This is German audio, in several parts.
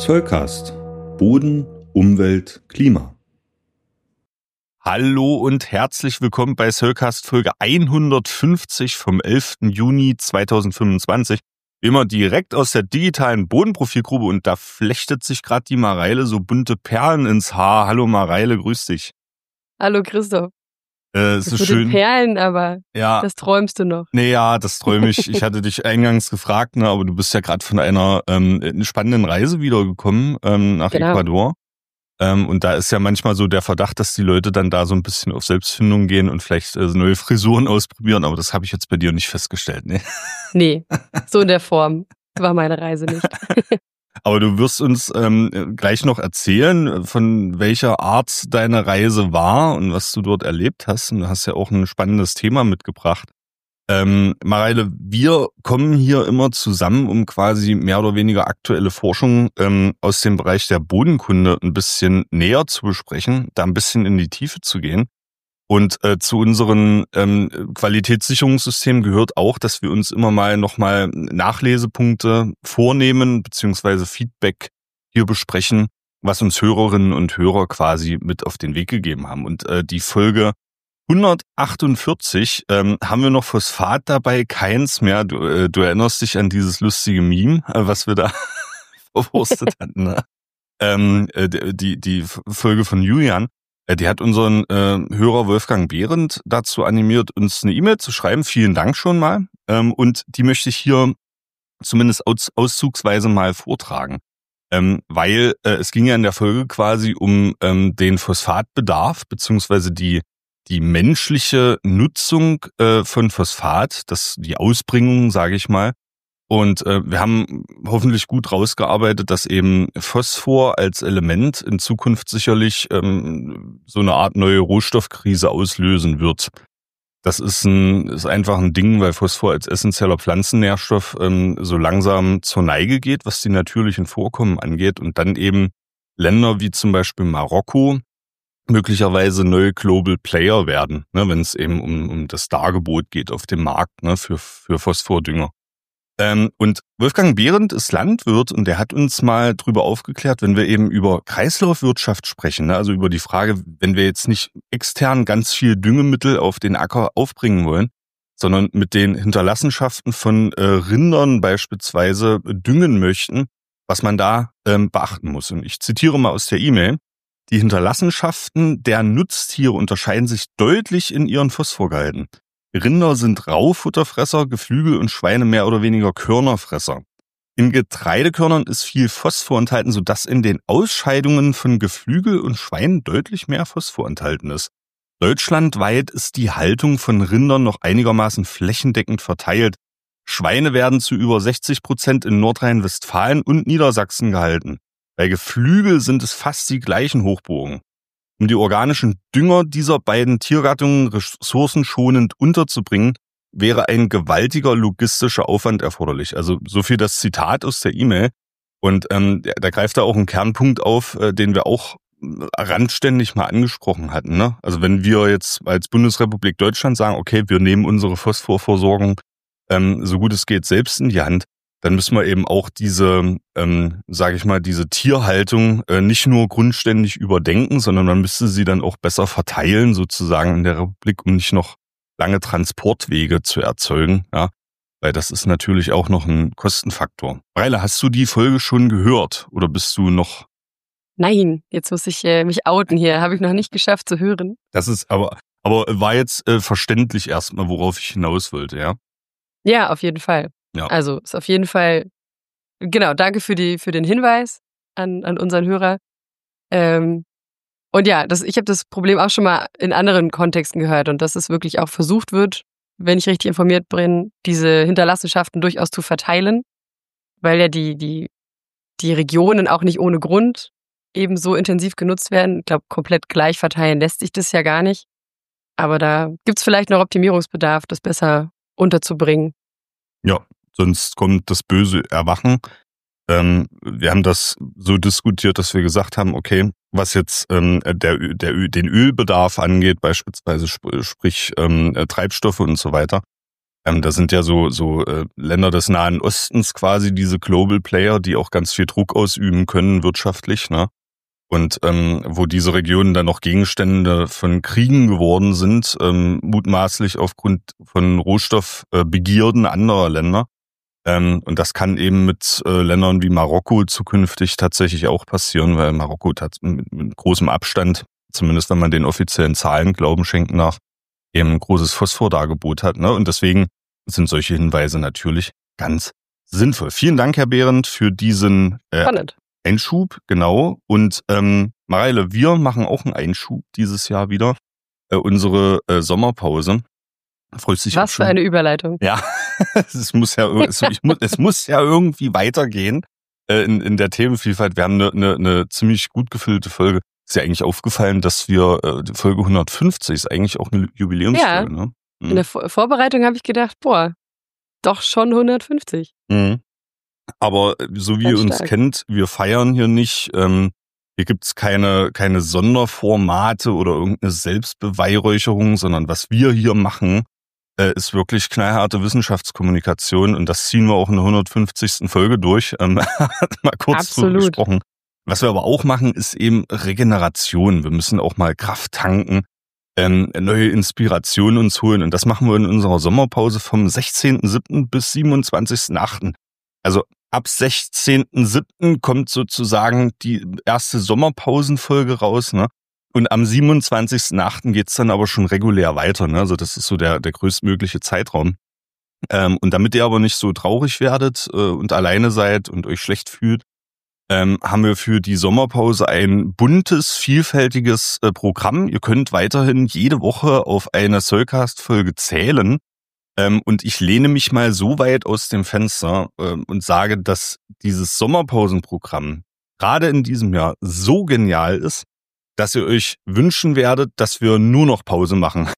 Soilcast. Boden, Umwelt, Klima. Hallo und herzlich willkommen bei Soilcast Folge 150 vom 11. Juni 2025. Immer direkt aus der digitalen Bodenprofilgrube und da flechtet sich gerade die Mareile so bunte Perlen ins Haar. Hallo Mareile, grüß dich. Hallo Christoph. Das ist mit schön. Den Perlen, aber ja. Das träumst du noch. Nee, ja, das träume ich. Ich hatte dich eingangs gefragt, ne, aber du bist ja gerade von einer spannenden Reise wiedergekommen nach Ecuador. Und da ist ja manchmal so der Verdacht, dass die Leute dann da so ein bisschen auf Selbstfindung gehen und vielleicht neue Frisuren ausprobieren, aber das habe ich jetzt bei dir nicht festgestellt, ne? Nee, so in der Form war meine Reise nicht. Aber du wirst uns gleich noch erzählen, von welcher Art deine Reise war und was du dort erlebt hast. Und du hast ja auch ein spannendes Thema mitgebracht. Mareile, wir kommen hier immer zusammen, um quasi mehr oder weniger aktuelle Forschung aus dem Bereich der Bodenkunde ein bisschen näher zu besprechen, da ein bisschen in die Tiefe zu gehen. Und zu unseren Qualitätssicherungssystemen gehört auch, dass wir uns immer mal nochmal Nachlesepunkte vornehmen, beziehungsweise Feedback hier besprechen, was uns Hörerinnen und Hörer quasi mit auf den Weg gegeben haben. Und die Folge 148 haben wir noch Phosphat dabei, keins mehr. Du erinnerst dich an dieses lustige Meme, was wir da verwurstet hatten, ne? Die Folge von Julian. Die hat unseren Hörer Wolfgang Behrendt dazu animiert, uns eine E-Mail zu schreiben. Vielen Dank schon mal. Und die möchte ich hier zumindest auszugsweise mal vortragen. Weil es ging ja in der Folge quasi um den Phosphatbedarf, beziehungsweise die menschliche Nutzung von Phosphat, die Ausbringung, sage ich mal. Und wir haben hoffentlich gut rausgearbeitet, dass eben Phosphor als Element in Zukunft sicherlich so eine Art neue Rohstoffkrise auslösen wird. Das ist einfach ein Ding, weil Phosphor als essentieller Pflanzennährstoff so langsam zur Neige geht, was die natürlichen Vorkommen angeht. Und dann eben Länder wie zum Beispiel Marokko möglicherweise neue Global Player werden, ne, wenn es eben um das Dargebot geht auf dem Markt, ne, für Phosphordünger. Und Wolfgang Behrendt ist Landwirt und der hat uns mal drüber aufgeklärt, wenn wir eben über Kreislaufwirtschaft sprechen, ne, also über die Frage, wenn wir jetzt nicht extern ganz viel Düngemittel auf den Acker aufbringen wollen, sondern mit den Hinterlassenschaften von Rindern beispielsweise düngen möchten, was man da beachten muss. Und ich zitiere mal aus der E-Mail: Die Hinterlassenschaften der Nutztiere unterscheiden sich deutlich in ihren Phosphorgehalten. Rinder sind Raufutterfresser, Geflügel und Schweine mehr oder weniger Körnerfresser. In Getreidekörnern ist viel Phosphor enthalten, sodass in den Ausscheidungen von Geflügel und Schweinen deutlich mehr Phosphor enthalten ist. Deutschlandweit ist die Haltung von Rindern noch einigermaßen flächendeckend verteilt. Schweine werden zu über 60% in Nordrhein-Westfalen und Niedersachsen gehalten. Bei Geflügel sind es fast die gleichen Hochburgen. Um die organischen Dünger dieser beiden Tiergattungen ressourcenschonend unterzubringen, wäre ein gewaltiger logistischer Aufwand erforderlich. Also so viel das Zitat aus der E-Mail. Und da greift da auch ein Kernpunkt auf, den wir auch randständig mal angesprochen hatten, ne? Also wenn wir jetzt als Bundesrepublik Deutschland sagen, okay, wir nehmen unsere Phosphorversorgung so gut es geht selbst in die Hand, dann müssen wir eben auch diese, sage ich mal, diese Tierhaltung nicht nur grundständig überdenken, sondern man müsste sie dann auch besser verteilen sozusagen in der Republik, um nicht noch lange Transportwege zu erzeugen, ja, weil das ist natürlich auch noch ein Kostenfaktor. Mareile, hast du die Folge schon gehört oder bist du noch? Nein, jetzt muss ich mich outen hier, habe ich noch nicht geschafft zu hören. Das ist aber war jetzt verständlich erstmal, worauf ich hinaus wollte, ja? Ja, auf jeden Fall. Ja. Also ist auf jeden Fall, genau, danke für den Hinweis an unseren Hörer. Und ja, ich habe das Problem auch schon mal in anderen Kontexten gehört und dass es wirklich auch versucht wird, wenn ich richtig informiert bin, diese Hinterlassenschaften durchaus zu verteilen, weil ja die Regionen auch nicht ohne Grund eben so intensiv genutzt werden. Ich glaube, komplett gleich verteilen lässt sich das ja gar nicht. Aber da gibt's vielleicht noch Optimierungsbedarf, das besser unterzubringen. Ja, sonst kommt das böse Erwachen. Wir haben das so diskutiert, dass wir gesagt haben, okay, was jetzt den Ölbedarf angeht, beispielsweise sprich Treibstoffe und so weiter, Da sind ja so Länder des Nahen Ostens quasi diese Global Player, die auch ganz viel Druck ausüben können wirtschaftlich, ne? Und wo diese Regionen dann noch Gegenstände von Kriegen geworden sind, mutmaßlich aufgrund von Rohstoffbegierden anderer Länder. Und das kann eben mit Ländern wie Marokko zukünftig tatsächlich auch passieren, weil Marokko mit großem Abstand, zumindest wenn man den offiziellen Zahlen Glauben schenken darf, eben ein großes Phosphordargebot hat, ne? Und deswegen sind solche Hinweise natürlich ganz sinnvoll. Vielen Dank, Herr Behrendt, für diesen Einschub, genau. Und Mareile, wir machen auch einen Einschub dieses Jahr wieder. Unsere Sommerpause. Freust dich Was für eine Überleitung. Ja, es muss ja irgendwie weitergehen in der Themenvielfalt. Wir haben eine ziemlich gut gefüllte Folge. Ist ja eigentlich aufgefallen, dass wir die Folge 150 ist eigentlich auch eine Jubiläumsfolge. Ja, ne? In der Vorbereitung habe ich gedacht, doch schon 150. Mhm. Aber so wie ihr uns kennt, wir feiern hier nicht. Hier gibt's keine Sonderformate oder irgendeine Selbstbeweihräucherung, sondern was wir hier machen, ist wirklich knallharte Wissenschaftskommunikation, und das ziehen wir auch in der 150. Folge durch. Mal kurz drüber gesprochen. Was wir aber auch machen, ist eben Regeneration. Wir müssen auch mal Kraft tanken, neue Inspiration uns holen, und das machen wir in unserer Sommerpause vom 16.07. bis 27.08. Also ab 16.07. kommt sozusagen die erste Sommerpausenfolge raus, ne? Und am 27.08. geht's dann aber schon regulär weiter, ne? Also das ist so der größtmögliche Zeitraum. Und damit ihr aber nicht so traurig werdet und alleine seid und euch schlecht fühlt, haben wir für die Sommerpause ein buntes, vielfältiges Programm. Ihr könnt weiterhin jede Woche auf eine Soulcast-Folge zählen. Und ich lehne mich mal so weit aus dem Fenster und sage, dass dieses Sommerpausenprogramm gerade in diesem Jahr so genial ist, dass ihr euch wünschen werdet, dass wir nur noch Pause machen.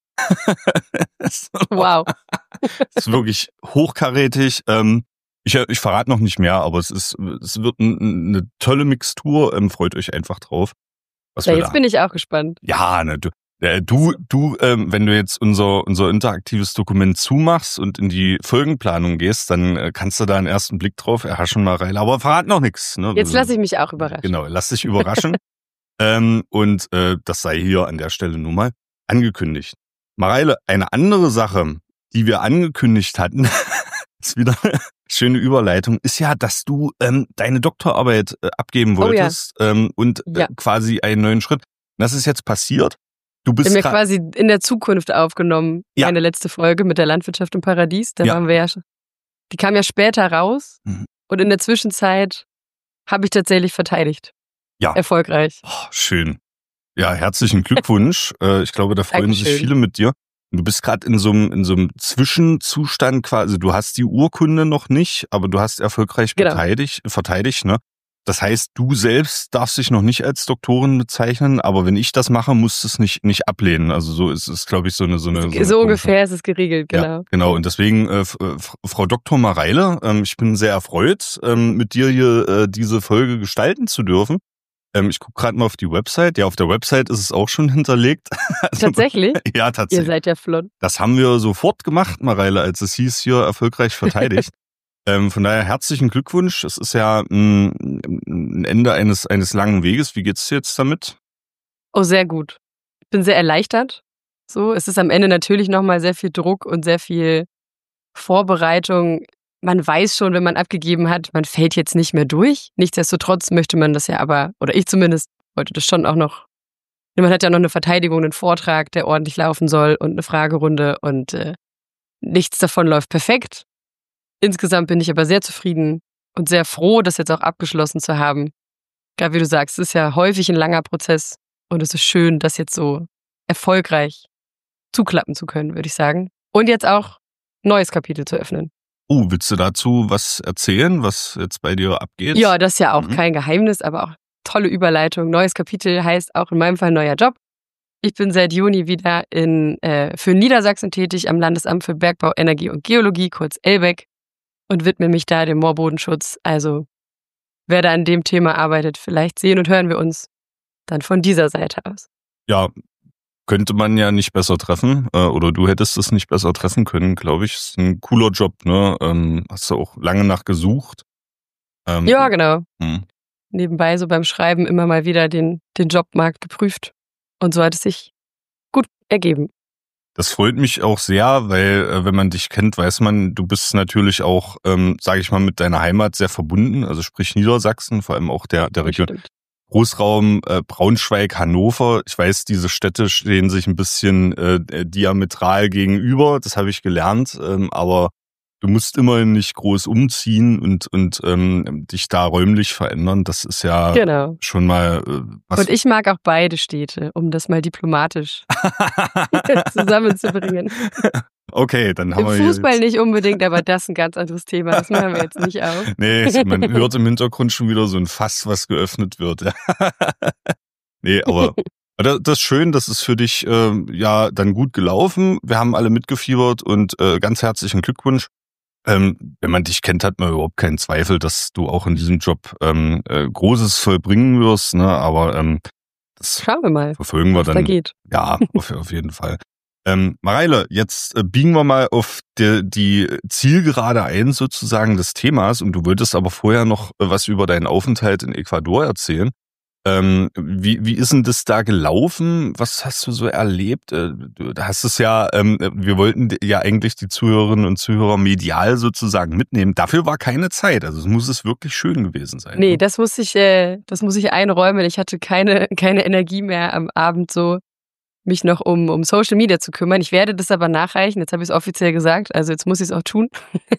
Wow. Das ist wirklich hochkarätig. Ich verrate noch nicht mehr, aber es wird eine tolle Mixtur. Freut euch einfach drauf. Jetzt bin ich auch gespannt. Ja, ne, du, wenn du jetzt unser interaktives Dokument zumachst und in die Folgenplanung gehst, dann kannst du da einen ersten Blick drauf erhaschen, Mareile. Aber verrat noch nichts. Ne? Jetzt lasse ich mich auch überraschen. Genau, lass dich überraschen. Und das sei hier an der Stelle nun mal angekündigt. Mareile, eine andere Sache, die wir angekündigt hatten, ist wieder eine schöne Überleitung, ist ja, dass du deine Doktorarbeit abgeben wolltest und quasi einen neuen Schritt. Das ist jetzt passiert. Du bist mir quasi in der Zukunft aufgenommen, meine letzte Folge mit der Landwirtschaft im Paradies. Da waren wir ja schon. Die kam ja später raus und in der Zwischenzeit habe ich tatsächlich verteidigt. Ja. Erfolgreich. Oh, schön. Ja, herzlichen Glückwunsch. Ich glaube, da freuen sich viele mit dir. Du bist gerade in so einem Zwischenzustand quasi. Du hast die Urkunde noch nicht, aber du hast erfolgreich verteidigt, ne? Das heißt, du selbst darfst dich noch nicht als Doktorin bezeichnen, aber wenn ich das mache, musst du es nicht ablehnen. Also so ist es, glaube ich, so eine so ungefähr ist es geregelt, genau. Ja, genau. Und deswegen, Frau Dr. Mareile, ich bin sehr erfreut, mit dir hier diese Folge gestalten zu dürfen. Ich gucke gerade mal auf die Website. Ja, auf der Website ist es auch schon hinterlegt. Also, tatsächlich? Ja, tatsächlich. Ihr seid ja flott. Das haben wir sofort gemacht, Mareile, als es hieß, hier erfolgreich verteidigt. Von daher herzlichen Glückwunsch. Es ist ja ein Ende eines langen Weges. Wie geht's dir jetzt damit? Oh, sehr gut. Ich bin sehr erleichtert. So, es ist am Ende natürlich nochmal sehr viel Druck und sehr viel Vorbereitung. Man weiß schon, wenn man abgegeben hat, man fällt jetzt nicht mehr durch. Nichtsdestotrotz möchte man das ja aber, oder ich zumindest, wollte das schon auch noch. Man hat ja noch eine Verteidigung, einen Vortrag, der ordentlich laufen soll und eine Fragerunde und nichts davon läuft perfekt. Insgesamt bin ich aber sehr zufrieden und sehr froh, das jetzt auch abgeschlossen zu haben. Gerade wie du sagst, es ist ja häufig ein langer Prozess und es ist schön, das jetzt so erfolgreich zuklappen zu können, würde ich sagen. Und jetzt auch ein neues Kapitel zu öffnen. Willst du dazu was erzählen, was jetzt bei dir abgeht? Ja, das ist ja auch kein Geheimnis, aber auch tolle Überleitung. Neues Kapitel heißt auch in meinem Fall neuer Job. Ich bin seit Juni wieder für Niedersachsen tätig am Landesamt für Bergbau, Energie und Geologie, kurz LBEG, und widme mich da dem Moorbodenschutz. Also wer da an dem Thema arbeitet, vielleicht sehen und hören wir uns dann von dieser Seite aus. Ja, könnte man ja nicht besser treffen, oder du hättest es nicht besser treffen können, glaube ich. Ist ein cooler Job, ne? Hast du auch lange nach gesucht. Ja, genau. Hm. Nebenbei so beim Schreiben immer mal wieder den Jobmarkt geprüft. Und so hat es sich gut ergeben. Das freut mich auch sehr, weil wenn man dich kennt, weiß man, du bist natürlich auch, sage ich mal, mit deiner Heimat sehr verbunden, also sprich Niedersachsen, vor allem auch der Region. Stimmt. Großraum Braunschweig, Hannover. Ich weiß, diese Städte stehen sich ein bisschen diametral gegenüber, das habe ich gelernt, aber du musst immerhin nicht groß umziehen und dich da räumlich verändern. Das ist ja Genau. schon mal was. Und ich mag auch beide Städte, um das mal diplomatisch zusammenzubringen. Okay, dann haben Im wir Fußball jetzt nicht unbedingt, aber das ist ein ganz anderes Thema. Das machen wir jetzt nicht auf. Nee, man hört im Hintergrund schon wieder so ein Fass, was geöffnet wird. Nee, aber das ist schön, das ist für dich ja dann gut gelaufen. Wir haben alle mitgefiebert und ganz herzlichen Glückwunsch. Wenn man dich kennt, hat man überhaupt keinen Zweifel, dass du auch in diesem Job Großes vollbringen wirst. Ne? Aber das Schauen wir mal, verfolgen wir was da dann. geht. Ja, auf jeden Fall. Mareile, jetzt biegen wir mal auf die Zielgerade ein sozusagen des Themas und du wolltest aber vorher noch was über deinen Aufenthalt in Ecuador erzählen. Wie ist denn das da gelaufen? Was hast du so erlebt? Du hast es ja, wir wollten ja eigentlich die Zuhörerinnen und Zuhörer medial sozusagen mitnehmen. Dafür war keine Zeit. Also es muss es wirklich schön gewesen sein. Nee, Ne? das muss ich einräumen. Ich hatte keine Energie mehr am Abend so, mich noch um Social Media zu kümmern. Ich werde das aber nachreichen. Jetzt habe ich es offiziell gesagt, also jetzt muss ich es auch tun.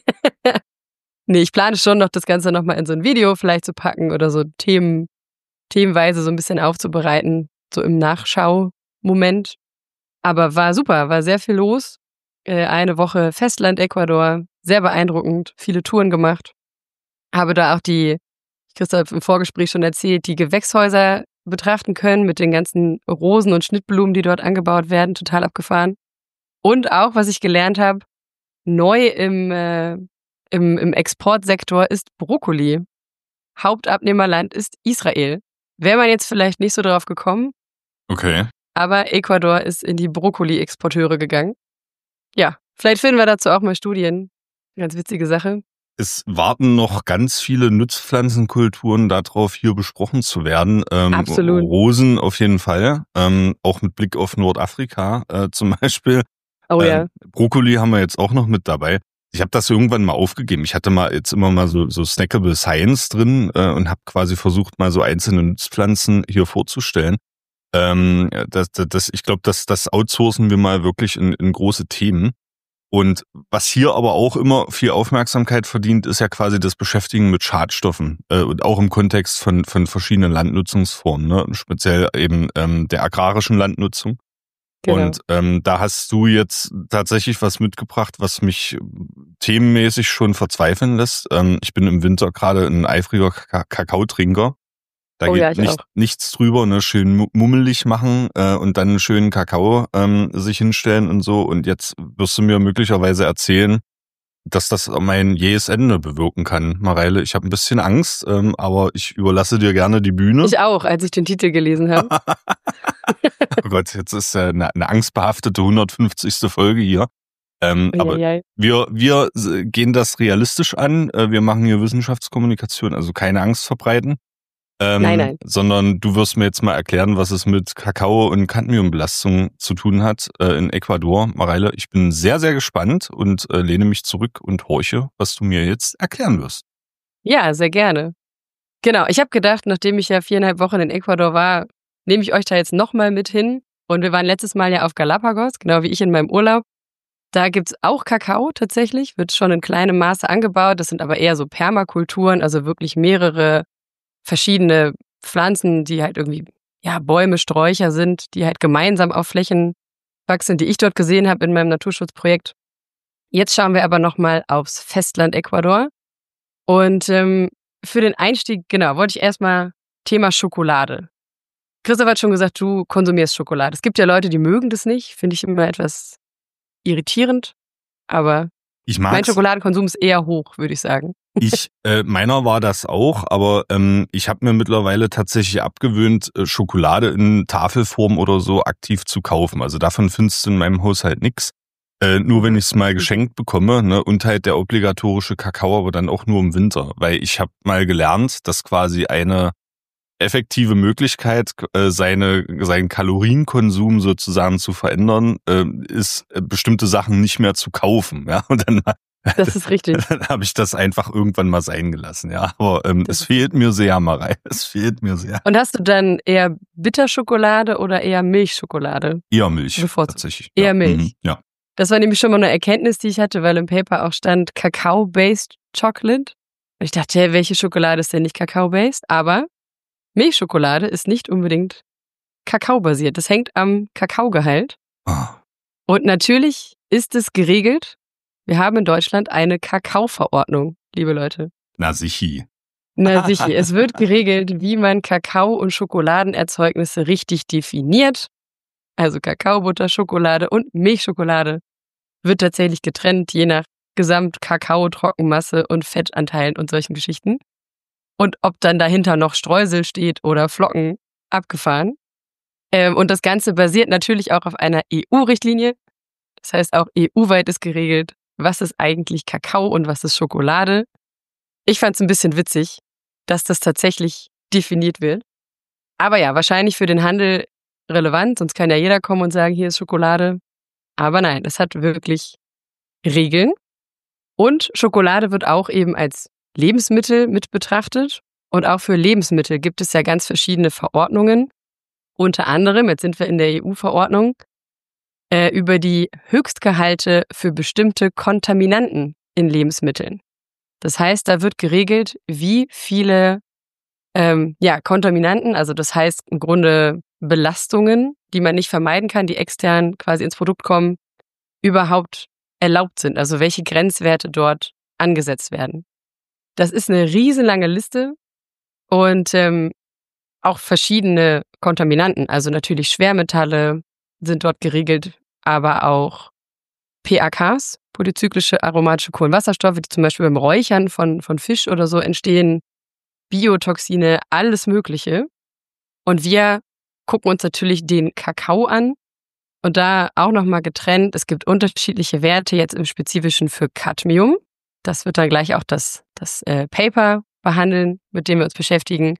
Nee, ich plane schon noch, das Ganze nochmal in so ein Video vielleicht zu packen oder so themenweise so ein bisschen aufzubereiten, so im Nachschau-Moment. Aber war super, war sehr viel los. Eine Woche Festland Ecuador, sehr beeindruckend, viele Touren gemacht. Habe da auch Christoph im Vorgespräch schon erzählt, die Gewächshäuser betrachten können mit den ganzen Rosen und Schnittblumen, die dort angebaut werden, total abgefahren. Und auch, was ich gelernt habe, neu im Exportsektor ist Brokkoli. Hauptabnehmerland ist Israel. Wäre man jetzt vielleicht nicht so drauf gekommen, Okay. aber Ecuador ist in die Brokkoli-Exporteure gegangen. Ja, vielleicht finden wir dazu auch mal Studien. Ganz witzige Sache. Es warten noch ganz viele Nutzpflanzenkulturen darauf, hier besprochen zu werden. Absolut. Rosen auf jeden Fall, auch mit Blick auf Nordafrika zum Beispiel. Oh ja. Brokkoli haben wir jetzt auch noch mit dabei. Ich habe das irgendwann mal aufgegeben. Ich hatte mal jetzt immer mal so Snackable Science drin und habe quasi versucht, mal so einzelne Nutzpflanzen hier vorzustellen. Ich glaube, das outsourcen wir mal wirklich in große Themen. Und was hier aber auch immer viel Aufmerksamkeit verdient, ist ja quasi das Beschäftigen mit Schadstoffen und auch im Kontext von verschiedenen Landnutzungsformen, ne? Speziell eben der agrarischen Landnutzung. Genau. Und da hast du jetzt tatsächlich was mitgebracht, was mich themenmäßig schon verzweifeln lässt. Ich bin im Winter gerade ein eifriger Kakaotrinker. Da geht nichts drüber, ne? Schön mummelig machen und dann einen schönen Kakao sich hinstellen und so. Und jetzt wirst du mir möglicherweise erzählen, dass das mein jähes Ende bewirken kann. Mareile, ich habe ein bisschen Angst, aber ich überlasse dir gerne die Bühne. Ich auch, als ich den Titel gelesen habe. Oh Gott, jetzt ist eine angstbehaftete 150. Folge hier. Aber wir gehen das realistisch an. Wir machen hier Wissenschaftskommunikation, also keine Angst verbreiten. Nein. Sondern du wirst mir jetzt mal erklären, was es mit Kakao- und Cadmiumbelastung zu tun hat in Ecuador. Mareile, ich bin sehr, sehr gespannt und lehne mich zurück und horche, was du mir jetzt erklären wirst. Ja, sehr gerne. Genau, ich habe gedacht, nachdem ich ja 4,5 Wochen in Ecuador war, nehme ich euch da jetzt nochmal mit hin. Und wir waren letztes Mal ja auf Galapagos, genau wie ich in meinem Urlaub. Da gibt's auch Kakao tatsächlich, wird schon in kleinem Maße angebaut. Das sind aber eher so Permakulturen, also wirklich mehrere verschiedene Pflanzen, die halt irgendwie, ja, Bäume, Sträucher sind, die halt gemeinsam auf Flächen wachsen, die ich dort gesehen habe in meinem Naturschutzprojekt. Jetzt schauen wir aber nochmal aufs Festland Ecuador. Und für den Einstieg, genau, wollte ich erstmal Thema Schokolade. Christoph hat schon gesagt, du konsumierst Schokolade. Es gibt ja Leute, die mögen das nicht, finde ich immer etwas irritierend, aber mein Schokoladenkonsum ist eher hoch, würde ich sagen. Meiner war das auch, aber ich habe mir mittlerweile tatsächlich abgewöhnt, Schokolade in Tafelform oder so aktiv zu kaufen. Also davon findest du in meinem Haushalt nix. Nur wenn ich es mal geschenkt bekomme, ne, und halt der obligatorische Kakao, aber dann auch nur im Winter. Weil ich habe mal gelernt, dass quasi eine effektive Möglichkeit, seinen Kalorienkonsum sozusagen zu verändern, ist, bestimmte Sachen nicht mehr zu kaufen. Ja, und dann Das ist richtig. dann habe ich das einfach irgendwann mal sein gelassen. Ja, aber es fehlt mir sehr, Marei. Es fehlt mir sehr. Und hast du dann eher Bitterschokolade oder eher Milchschokolade? Eher Milch, Bevorzugt. tatsächlich. Eher Ja. Milch. Mhm. Ja. Das war nämlich schon mal eine Erkenntnis, die ich hatte, weil im Paper auch stand Kakao-based Chocolate. Und ich dachte, ja, welche Schokolade ist denn nicht Kakao-based? Aber Milchschokolade ist nicht unbedingt Kakao-basiert. Das hängt am Kakaogehalt. Ah. Und natürlich ist es geregelt. Wir haben in Deutschland eine Kakaoverordnung, liebe Leute. Na sichi. Na sicher, es wird geregelt, wie man Kakao- und Schokoladenerzeugnisse richtig definiert. Also Kakaobutter, Schokolade und Milchschokolade wird tatsächlich getrennt, je nach Gesamt-Kakao, Trockenmasse und Fettanteilen und solchen Geschichten. Und ob dann dahinter noch Streusel steht oder Flocken, abgefahren. Und das Ganze basiert natürlich auch auf einer EU-Richtlinie. Das heißt, auch EU-weit ist geregelt, was ist eigentlich Kakao und was ist Schokolade. Ich fand es ein bisschen witzig, dass das tatsächlich definiert wird. Aber ja, wahrscheinlich für den Handel relevant, sonst kann ja jeder kommen und sagen, hier ist Schokolade. Aber nein, es hat wirklich Regeln. Und Schokolade wird auch eben als Lebensmittel mit betrachtet. Und auch für Lebensmittel gibt es ja ganz verschiedene Verordnungen. Unter anderem, jetzt sind wir in der EU-Verordnung, über die Höchstgehalte für bestimmte Kontaminanten in Lebensmitteln. Das heißt, da wird geregelt, wie viele Kontaminanten, also das heißt im Grunde Belastungen, die man nicht vermeiden kann, die extern quasi ins Produkt kommen, überhaupt erlaubt sind. Also welche Grenzwerte dort angesetzt werden. Das ist eine riesenlange Liste und auch verschiedene Kontaminanten, also natürlich Schwermetalle sind dort geregelt, aber auch PAKs, polyzyklische aromatische Kohlenwasserstoffe, die zum Beispiel beim Räuchern von Fisch oder so entstehen, Biotoxine, alles Mögliche. Und wir gucken uns natürlich den Kakao an und da auch nochmal getrennt. Es gibt unterschiedliche Werte, jetzt im Spezifischen für Cadmium. Das wird dann gleich auch das Paper behandeln, mit dem wir uns beschäftigen.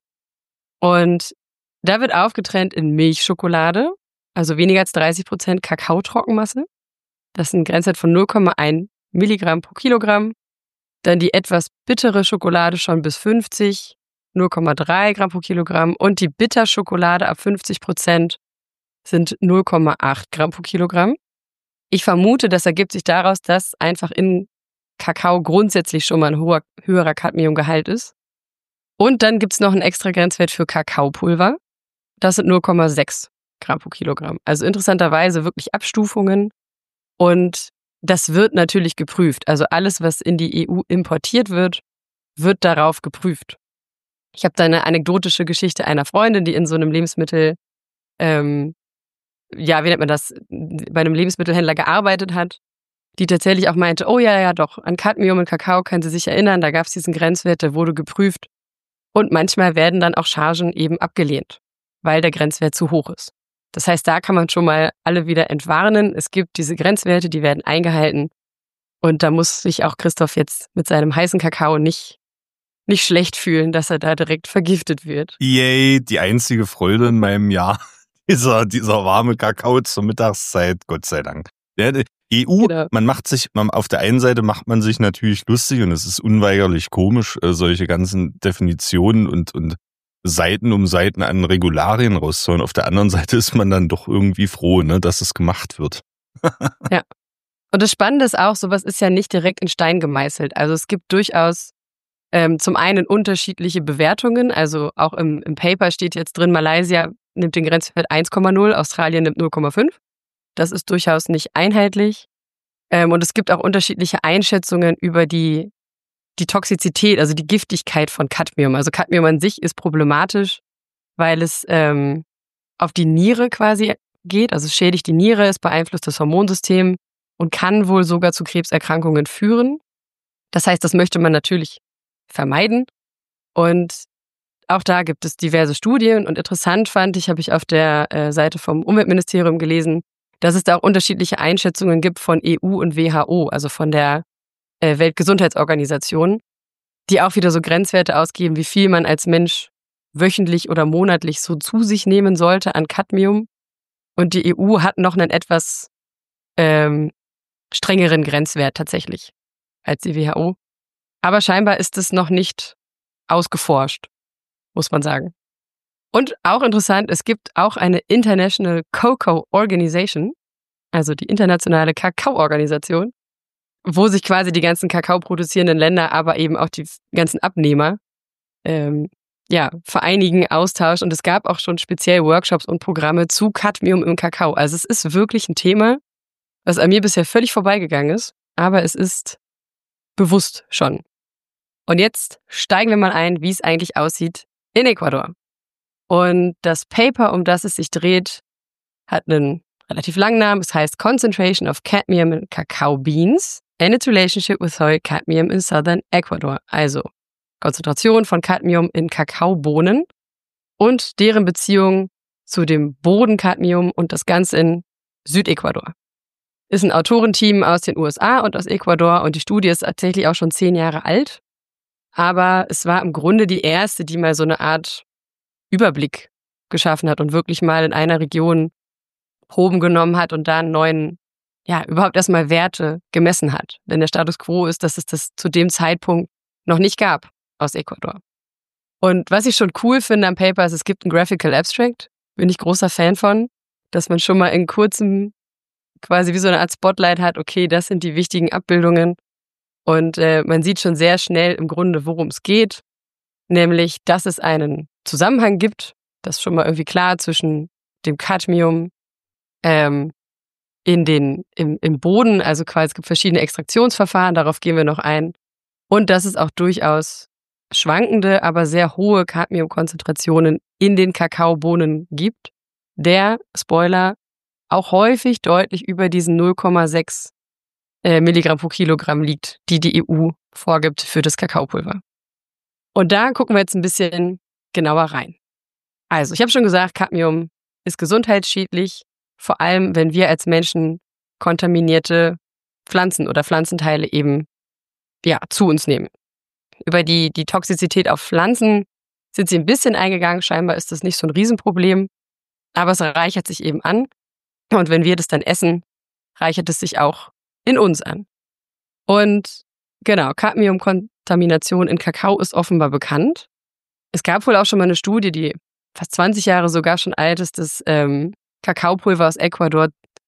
Und da wird aufgetrennt in Milchschokolade, also weniger als 30% Kakaotrockenmasse. Das ist ein Grenzwert von 0,1 Milligramm pro Kilogramm. Dann die etwas bittere Schokolade schon bis 50, 0,3 Gramm pro Kilogramm. Und die Bitterschokolade ab 50% sind 0,8 Gramm pro Kilogramm. Ich vermute, das ergibt sich daraus, dass einfach in Kakao grundsätzlich schon mal ein höherer Cadmiumgehalt ist. Und dann gibt es noch einen extra Grenzwert für Kakaopulver. Das sind 0,6 Gramm pro Kilogramm. Also interessanterweise wirklich Abstufungen. Und das wird natürlich geprüft. Also alles, was in die EU importiert wird, wird darauf geprüft. Ich habe da eine anekdotische Geschichte einer Freundin, die in so einem Lebensmittel, wie nennt man das, bei einem Lebensmittelhändler gearbeitet hat, die tatsächlich auch meinte, oh ja, doch, an Cadmium und Kakao kann sie sich erinnern, da gab es diesen Grenzwert, der wurde geprüft. Und manchmal werden dann auch Chargen eben abgelehnt, weil der Grenzwert zu hoch ist. Das heißt, da kann man schon mal alle wieder entwarnen. Es gibt diese Grenzwerte, die werden eingehalten. Und da muss sich auch Christoph jetzt mit seinem heißen Kakao nicht schlecht fühlen, dass er da direkt vergiftet wird. Yay, die einzige Freude in meinem Jahr. Dieser warme Kakao zur Mittagszeit, Gott sei Dank. Ja, die EU, Genau. auf der einen Seite macht man sich natürlich lustig und es ist unweigerlich komisch, solche ganzen Definitionen und Seiten um Seiten an Regularien rauszuholen. Auf der anderen Seite ist man dann doch irgendwie froh, ne, dass es gemacht wird. Ja. Und das Spannende ist auch, sowas ist ja nicht direkt in Stein gemeißelt. Also es gibt durchaus zum einen unterschiedliche Bewertungen. Also auch im Paper steht jetzt drin, Malaysia nimmt den Grenzwert 1,0, Australien nimmt 0,5. Das ist durchaus nicht einheitlich. Und es gibt auch unterschiedliche Einschätzungen über die Toxizität, also die Giftigkeit von Cadmium. Also Cadmium an sich ist problematisch, weil es auf die Niere quasi geht. Also es schädigt die Niere, es beeinflusst das Hormonsystem und kann wohl sogar zu Krebserkrankungen führen. Das heißt, das möchte man natürlich vermeiden. Und auch da gibt es diverse Studien und interessant fand ich, habe ich auf der Seite vom Umweltministerium gelesen, dass es da auch unterschiedliche Einschätzungen gibt von EU und WHO, also von der Weltgesundheitsorganisation, die auch wieder so Grenzwerte ausgeben, wie viel man als Mensch wöchentlich oder monatlich so zu sich nehmen sollte an Cadmium. Und die EU hat noch einen etwas strengeren Grenzwert tatsächlich als die WHO. Aber scheinbar ist es noch nicht ausgeforscht, muss man sagen. Und auch interessant, es gibt auch eine International Cocoa Organization, also die internationale Kakaoorganisation, wo sich quasi die ganzen Kakao produzierenden Länder, aber eben auch die ganzen Abnehmer vereinigen, austauschen. Und es gab auch schon speziell Workshops und Programme zu Cadmium im Kakao. Also es ist wirklich ein Thema, was an mir bisher völlig vorbeigegangen ist, aber es ist bewusst schon. Und jetzt steigen wir mal ein, wie es eigentlich aussieht in Ecuador. Und das Paper, um das es sich dreht, hat einen relativ langen Namen. Es heißt Concentration of Cadmium in Cacao Beans and its relationship with soil cadmium in southern Ecuador. Also Konzentration von Cadmium in Kakaobohnen und deren Beziehung zu dem Bodencadmium und das Ganze in Südecuador. Ist ein Autorenteam aus den USA und aus Ecuador und die Studie ist tatsächlich auch schon 10 Jahre alt. Aber es war im Grunde die erste, die mal so eine Art Überblick geschaffen hat und wirklich mal in einer Region Proben genommen hat und da einen neuen, überhaupt erstmal Werte gemessen hat. Denn der Status quo ist, dass es das zu dem Zeitpunkt noch nicht gab aus Ecuador. Und was ich schon cool finde am Paper ist, es gibt ein Graphical Abstract. Bin ich großer Fan von, dass man schon mal in kurzem quasi wie so eine Art Spotlight hat, okay, das sind die wichtigen Abbildungen. Und man sieht schon sehr schnell im Grunde, worum es geht. Nämlich, dass es einen Zusammenhang gibt, das ist schon mal irgendwie klar, zwischen dem Cadmium im Boden, also quasi es gibt verschiedene Extraktionsverfahren, darauf gehen wir noch ein. Und dass es auch durchaus schwankende, aber sehr hohe Cadmiumkonzentrationen in den Kakaobohnen gibt, der, Spoiler, auch häufig deutlich über diesen 0,6 Milligramm pro Kilogramm liegt, die die EU vorgibt für das Kakaopulver. Und da gucken wir jetzt ein bisschen genauer rein. Also, ich habe schon gesagt, Cadmium ist gesundheitsschädlich, vor allem wenn wir als Menschen kontaminierte Pflanzen oder Pflanzenteile eben zu uns nehmen. Über die Toxizität auf Pflanzen sind sie ein bisschen eingegangen. Scheinbar ist das nicht so ein Riesenproblem, aber es reichert sich eben an. Und wenn wir das dann essen, reichert es sich auch in uns an. Und genau, Cadmiumkontamination in Kakao ist offenbar bekannt. Es gab wohl auch schon mal eine Studie, die fast 20 Jahre sogar schon alt ist, dass Kakaopulver aus Ecuador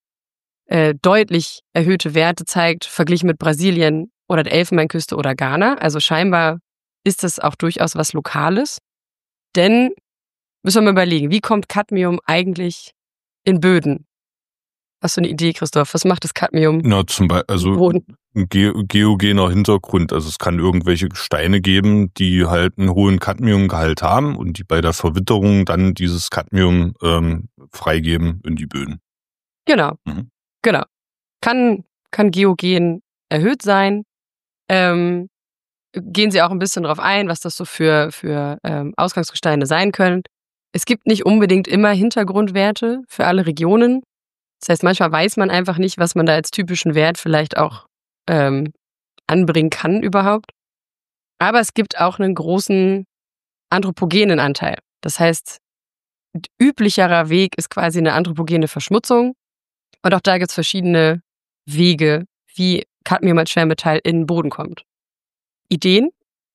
deutlich erhöhte Werte zeigt, verglichen mit Brasilien oder der Elfenbeinküste oder Ghana. Also scheinbar ist das auch durchaus was Lokales. Denn, müssen wir mal überlegen, wie kommt Cadmium eigentlich in Böden? Hast du eine Idee, Christoph? Was macht das Cadmium? Zum Beispiel, also ein geogener Hintergrund. Also es kann irgendwelche Steine geben, die halt einen hohen Cadmiumgehalt haben und die bei der Verwitterung dann dieses Cadmium freigeben in die Böden. Genau. Genau. Kann geogen erhöht sein. Gehen Sie auch ein bisschen drauf ein, was das so für Ausgangsgesteine sein können. Es gibt nicht unbedingt immer Hintergrundwerte für alle Regionen. Das heißt, manchmal weiß man einfach nicht, was man da als typischen Wert vielleicht auch anbringen kann überhaupt. Aber es gibt auch einen großen anthropogenen Anteil. Das heißt, üblicherer Weg ist quasi eine anthropogene Verschmutzung. Und auch da gibt es verschiedene Wege, wie Cadmium als Schwermetall in den Boden kommt. Ideen?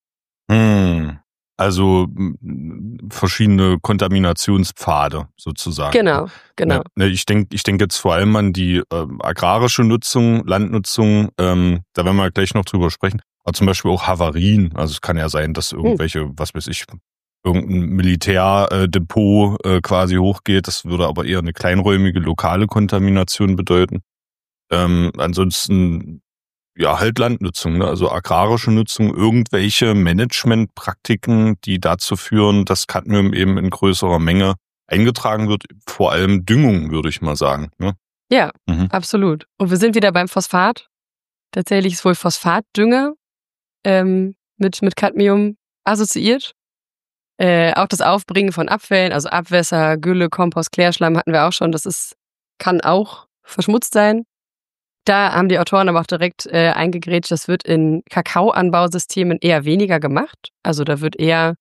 Also verschiedene Kontaminationspfade sozusagen. Genau. Ich denke jetzt vor allem an die agrarische Nutzung, Landnutzung, da werden wir gleich noch drüber sprechen, aber zum Beispiel auch Havarien. Also es kann ja sein, dass irgendwelche, was weiß ich, irgendein Militärdepot quasi hochgeht. Das würde aber eher eine kleinräumige lokale Kontamination bedeuten. Ansonsten halt Landnutzung, ne? Also agrarische Nutzung, irgendwelche Managementpraktiken, die dazu führen, dass Cadmium eben in größerer Menge eingetragen wird, vor allem Düngung, würde ich mal sagen. Ne? Ja, absolut. Und wir sind wieder beim Phosphat. Tatsächlich ist wohl Phosphatdünger mit mit Cadmium assoziiert. Auch das Aufbringen von Abfällen, also Abwässer, Gülle, Kompost, Klärschlamm hatten wir auch schon. Kann auch verschmutzt sein. Da haben die Autoren aber auch direkt eingegrätscht, das wird in Kakaoanbausystemen eher weniger gemacht. Also da wird eher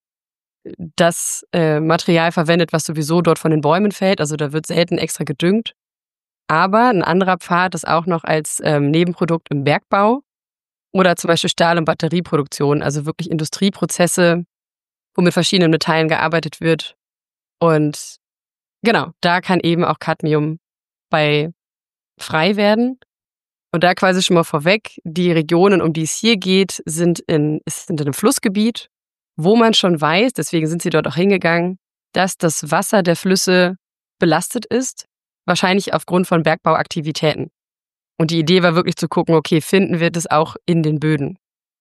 das Material verwendet, was sowieso dort von den Bäumen fällt. Also da wird selten extra gedüngt. Aber ein anderer Pfad ist auch noch als Nebenprodukt im Bergbau oder zum Beispiel Stahl- und Batterieproduktion, also wirklich Industrieprozesse, wo mit verschiedenen Metallen gearbeitet wird. Und genau, da kann eben auch Cadmium bei frei werden. Und da quasi schon mal vorweg, die Regionen, um die es hier geht, sind in einem Flussgebiet, wo man schon weiß, deswegen sind sie dort auch hingegangen, dass das Wasser der Flüsse belastet ist, wahrscheinlich aufgrund von Bergbauaktivitäten. Und die Idee war wirklich zu gucken, okay, finden wir das auch in den Böden?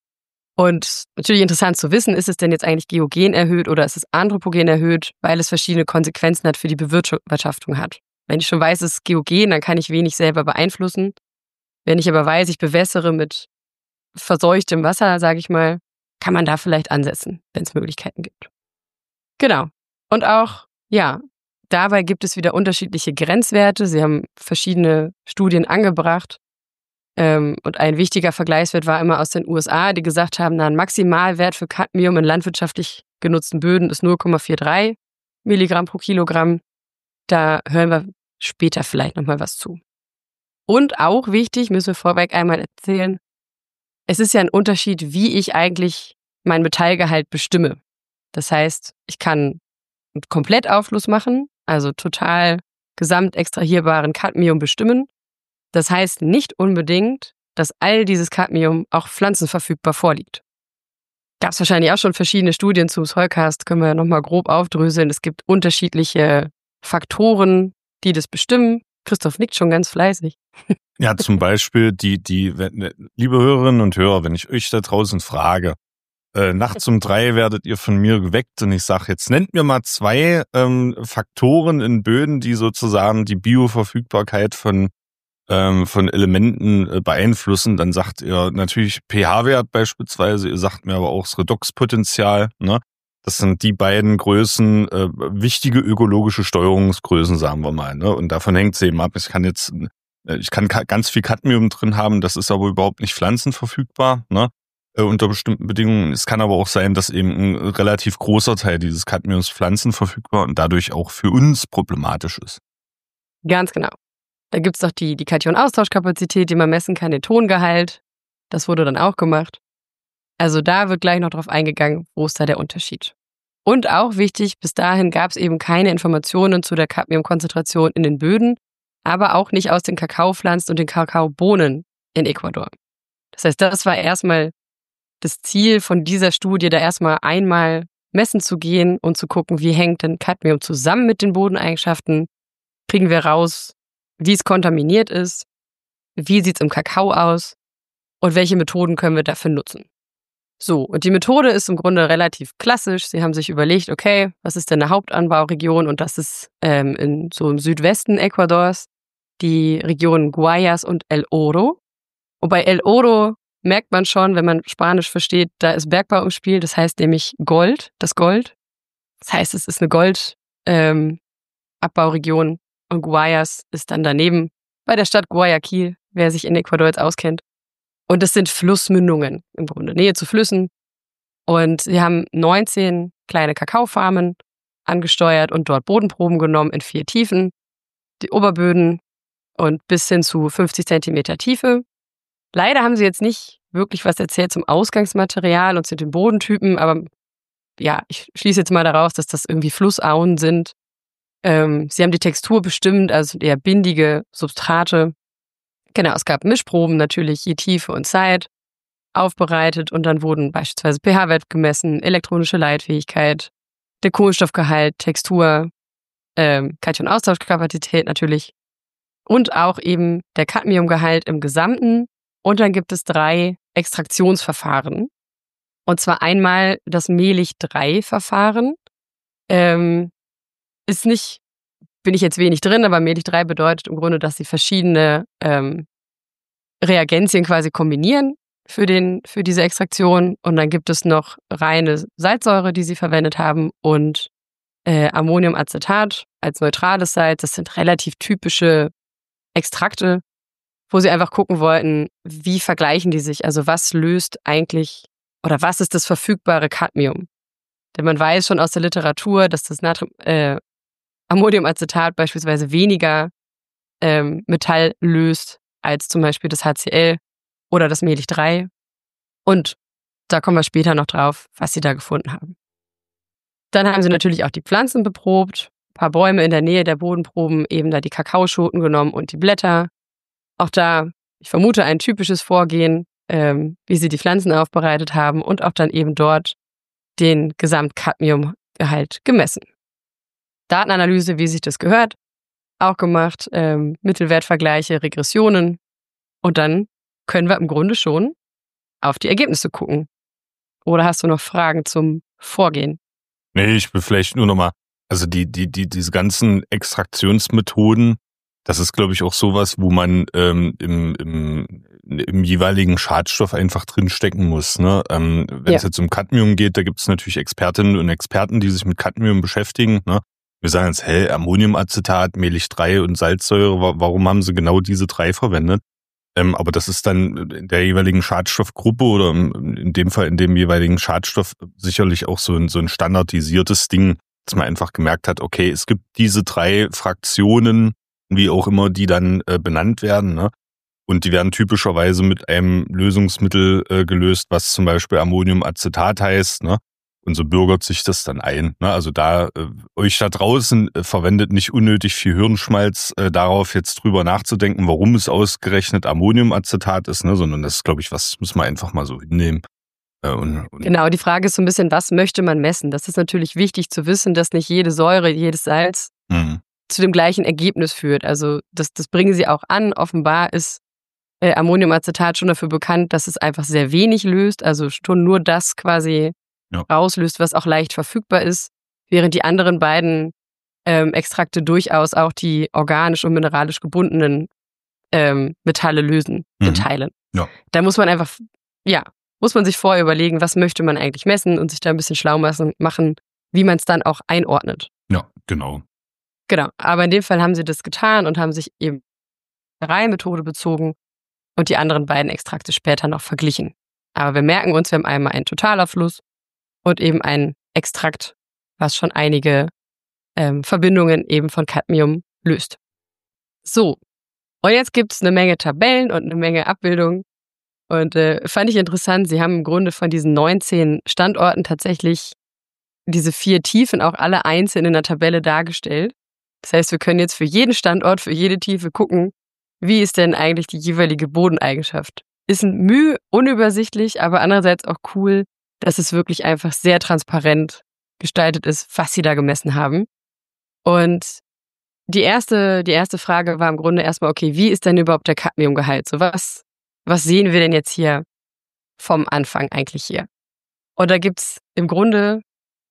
Und natürlich interessant zu wissen, ist es denn jetzt eigentlich geogen erhöht oder ist es anthropogen erhöht, weil es verschiedene Konsequenzen hat für die Bewirtschaftung hat. Wenn ich schon weiß, es ist geogen, dann kann ich wenig selber beeinflussen. Wenn ich aber weiß, ich bewässere mit verseuchtem Wasser, sage ich mal, kann man da vielleicht ansetzen, wenn es Möglichkeiten gibt. Genau. Und auch, ja, dabei gibt es wieder unterschiedliche Grenzwerte. Sie haben verschiedene Studien angebracht. Und ein wichtiger Vergleichswert war immer aus den USA, die gesagt haben, ein Maximalwert für Cadmium in landwirtschaftlich genutzten Böden ist 0,43 Milligramm pro Kilogramm. Da hören wir später vielleicht nochmal was zu. Und auch wichtig, müssen wir vorweg einmal erzählen, es ist ja ein Unterschied, wie ich eigentlich mein Metallgehalt bestimme. Das heißt, ich kann einen Komplettaufschluss machen, also total gesamt extrahierbaren Cadmium bestimmen. Das heißt nicht unbedingt, dass all dieses Cadmium auch pflanzenverfügbar vorliegt. Gab es wahrscheinlich auch schon verschiedene Studien zum Soilcast, können wir nochmal grob aufdröseln. Es gibt unterschiedliche Faktoren, die das bestimmen. Christoph nickt schon ganz fleißig. Ja, zum Beispiel liebe Hörerinnen und Hörer, wenn ich euch da draußen frage, nachts um 3 werdet ihr von mir geweckt und ich sage, jetzt nennt mir mal 2 Faktoren in Böden, die sozusagen die Bioverfügbarkeit von Elementen beeinflussen, dann sagt ihr natürlich pH-Wert beispielsweise, ihr sagt mir aber auch das Redoxpotenzial, ne? Das sind die beiden Größen, wichtige ökologische Steuerungsgrößen, sagen wir mal, ne? Und davon hängt es eben ab. Ich kann ganz viel Cadmium drin haben, das ist aber überhaupt nicht pflanzenverfügbar, ne? Unter bestimmten Bedingungen. Es kann aber auch sein, dass eben ein relativ großer Teil dieses Cadmiums pflanzenverfügbar und dadurch auch für uns problematisch ist. Ganz genau. Da gibt es doch die Kation-Austauschkapazität, die man messen kann, den Tongehalt. Das wurde dann auch gemacht. Also da wird gleich noch drauf eingegangen, wo ist da der Unterschied. Und auch wichtig, bis dahin gab es eben keine Informationen zu der Cadmiumkonzentration in den Böden, aber auch nicht aus den Kakaopflanzen und den Kakaobohnen in Ecuador. Das heißt, das war erstmal das Ziel von dieser Studie, da erstmal einmal messen zu gehen und zu gucken, wie hängt denn Cadmium zusammen mit den Bodeneigenschaften. Kriegen wir raus, wie es kontaminiert ist, wie sieht es im Kakao aus und welche Methoden können wir dafür nutzen. So, und die Methode ist im Grunde relativ klassisch. Sie haben sich überlegt, okay, was ist denn eine Hauptanbauregion? Und das ist im Südwesten Ecuadors die Region Guayas und El Oro. Und bei El Oro merkt man schon, wenn man Spanisch versteht, da ist Bergbau im Spiel. Das heißt nämlich Gold, das Gold. Das heißt, es ist eine Goldabbauregion. Und Guayas ist dann daneben bei der Stadt Guayaquil, wer sich in Ecuador jetzt auskennt. Und das sind Flussmündungen, im Grunde Nähe zu Flüssen. Und sie haben 19 kleine Kakaofarmen angesteuert und dort Bodenproben genommen in 4 Tiefen, die Oberböden und bis hin zu 50 Zentimeter Tiefe. Leider haben sie jetzt nicht wirklich was erzählt zum Ausgangsmaterial und zu den Bodentypen, aber ja, ich schließe jetzt mal daraus, dass das irgendwie Flussauen sind. Sie haben die Textur bestimmt, also eher bindige Substrate. Genau, es gab Mischproben natürlich, je Tiefe und Zeit, aufbereitet und dann wurden beispielsweise pH-Wert gemessen, elektronische Leitfähigkeit, der Kohlenstoffgehalt, Textur, Kation-Austauschkapazität natürlich und auch eben der Cadmiumgehalt im Gesamten. Und dann gibt es 3 Extraktionsverfahren. Und zwar einmal das Mehlich-3-Verfahren. Ist nicht, bin ich jetzt wenig drin, aber Mehlich-3 bedeutet im Grunde, dass sie verschiedene Reagenzien quasi kombinieren für diese Extraktion. Und dann gibt es noch reine Salzsäure, die sie verwendet haben, und Ammoniumacetat als neutrales Salz. Das sind relativ typische Extrakte, wo sie einfach gucken wollten, wie vergleichen die sich? Also was löst eigentlich oder was ist das verfügbare Cadmium? Denn man weiß schon aus der Literatur, dass das Ammoniumacetat beispielsweise weniger Metall löst als zum Beispiel das HCl oder das Mehlich 3. Und da kommen wir später noch drauf, was sie da gefunden haben. Dann haben sie natürlich auch die Pflanzen beprobt, ein paar Bäume in der Nähe der Bodenproben, eben da die Kakaoschoten genommen und die Blätter. Auch da, ich vermute, ein typisches Vorgehen, wie sie die Pflanzen aufbereitet haben und auch dann eben dort den Gesamtkadmiumgehalt gemessen. Datenanalyse, wie sich das gehört, auch gemacht, Mittelwertvergleiche, Regressionen, und dann können wir im Grunde schon auf die Ergebnisse gucken. Oder hast du noch Fragen zum Vorgehen? Nee, ich will vielleicht nur nochmal, also diese ganzen Extraktionsmethoden, das ist, glaube ich, auch sowas, wo man im jeweiligen Schadstoff einfach drinstecken muss. Ne? Wenn es jetzt um Cadmium geht, da gibt es natürlich Expertinnen und Experten, die sich mit Cadmium beschäftigen. Ne? Wir sagen jetzt, Ammoniumacetat, Mehlich 3 und Salzsäure, warum haben sie genau diese 3 verwendet? Aber das ist dann in der jeweiligen Schadstoffgruppe oder in dem Fall in dem jeweiligen Schadstoff sicherlich auch so ein standardisiertes Ding, dass man einfach gemerkt hat, okay, es gibt diese 3 Fraktionen, wie auch immer die dann benannt werden, ne? Und die werden typischerweise mit einem Lösungsmittel gelöst, was zum Beispiel Ammoniumacetat heißt, ne? Und so bürgert sich das dann ein. Ne? Also da euch da draußen verwendet nicht unnötig viel Hirnschmalz darauf, jetzt drüber nachzudenken, warum es ausgerechnet Ammoniumacetat ist, ne? Sondern das ist, glaube ich, was muss man einfach mal so hinnehmen. Genau, die Frage ist so ein bisschen, was möchte man messen? Das ist natürlich wichtig zu wissen, dass nicht jede Säure, jedes Salz zu dem gleichen Ergebnis führt. Also das bringen sie auch an. Offenbar ist Ammoniumacetat schon dafür bekannt, dass es einfach sehr wenig löst, also schon nur das quasi rauslöst, was auch leicht verfügbar ist, während die anderen beiden Extrakte durchaus auch die organisch und mineralisch gebundenen Metalle lösen in Teilen. Ja. Da muss man einfach, muss man sich vorher überlegen, was möchte man eigentlich messen und sich da ein bisschen schlau machen, wie man es dann auch einordnet. Ja, genau. Genau, aber in dem Fall haben sie das getan und haben sich eben der Reihenmethode bezogen und die anderen beiden Extrakte später noch verglichen. Aber wir merken uns, wir haben einmal einen Totalabfluss und eben ein Extrakt, was schon einige Verbindungen eben von Cadmium löst. So, und jetzt gibt es eine Menge Tabellen und eine Menge Abbildungen. Und fand ich interessant, sie haben im Grunde von diesen 19 Standorten tatsächlich diese 4 Tiefen auch alle einzeln in der Tabelle dargestellt. Das heißt, wir können jetzt für jeden Standort, für jede Tiefe gucken, wie ist denn eigentlich die jeweilige Bodeneigenschaft. Ist ein Mühe unübersichtlich, aber andererseits auch cool, dass es wirklich einfach sehr transparent gestaltet ist, was sie da gemessen haben. Und die erste Frage war im Grunde erstmal, okay, wie ist denn überhaupt der Cadmiumgehalt? So was sehen wir denn jetzt hier vom Anfang eigentlich hier? Und da gibt's im Grunde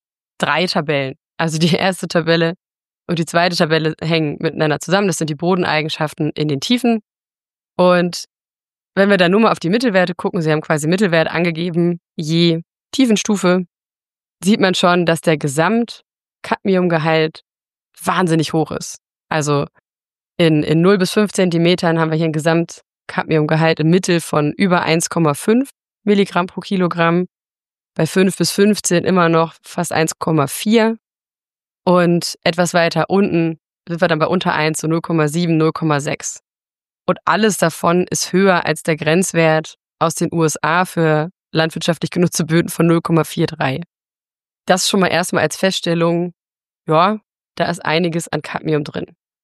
3 Tabellen. Also die erste Tabelle und die zweite Tabelle hängen miteinander zusammen. Das sind die Bodeneigenschaften in den Tiefen. Und wenn wir dann nur mal auf die Mittelwerte gucken, sie haben quasi Mittelwert angegeben, je Tiefenstufe, sieht man schon, dass der Gesamtkadmiumgehalt wahnsinnig hoch ist. Also in 0 bis 5 Zentimetern haben wir hier ein Gesamtkadmiumgehalt im Mittel von über 1,5 Milligramm pro Kilogramm. Bei 5 bis 15 immer noch fast 1,4. Und etwas weiter unten sind wir dann bei unter 1, so 0,7, 0,6. Und alles davon ist höher als der Grenzwert aus den USA für landwirtschaftlich genutzte Böden von 0,43. Das schon mal erstmal als Feststellung, ja, da ist einiges an Cadmium drin.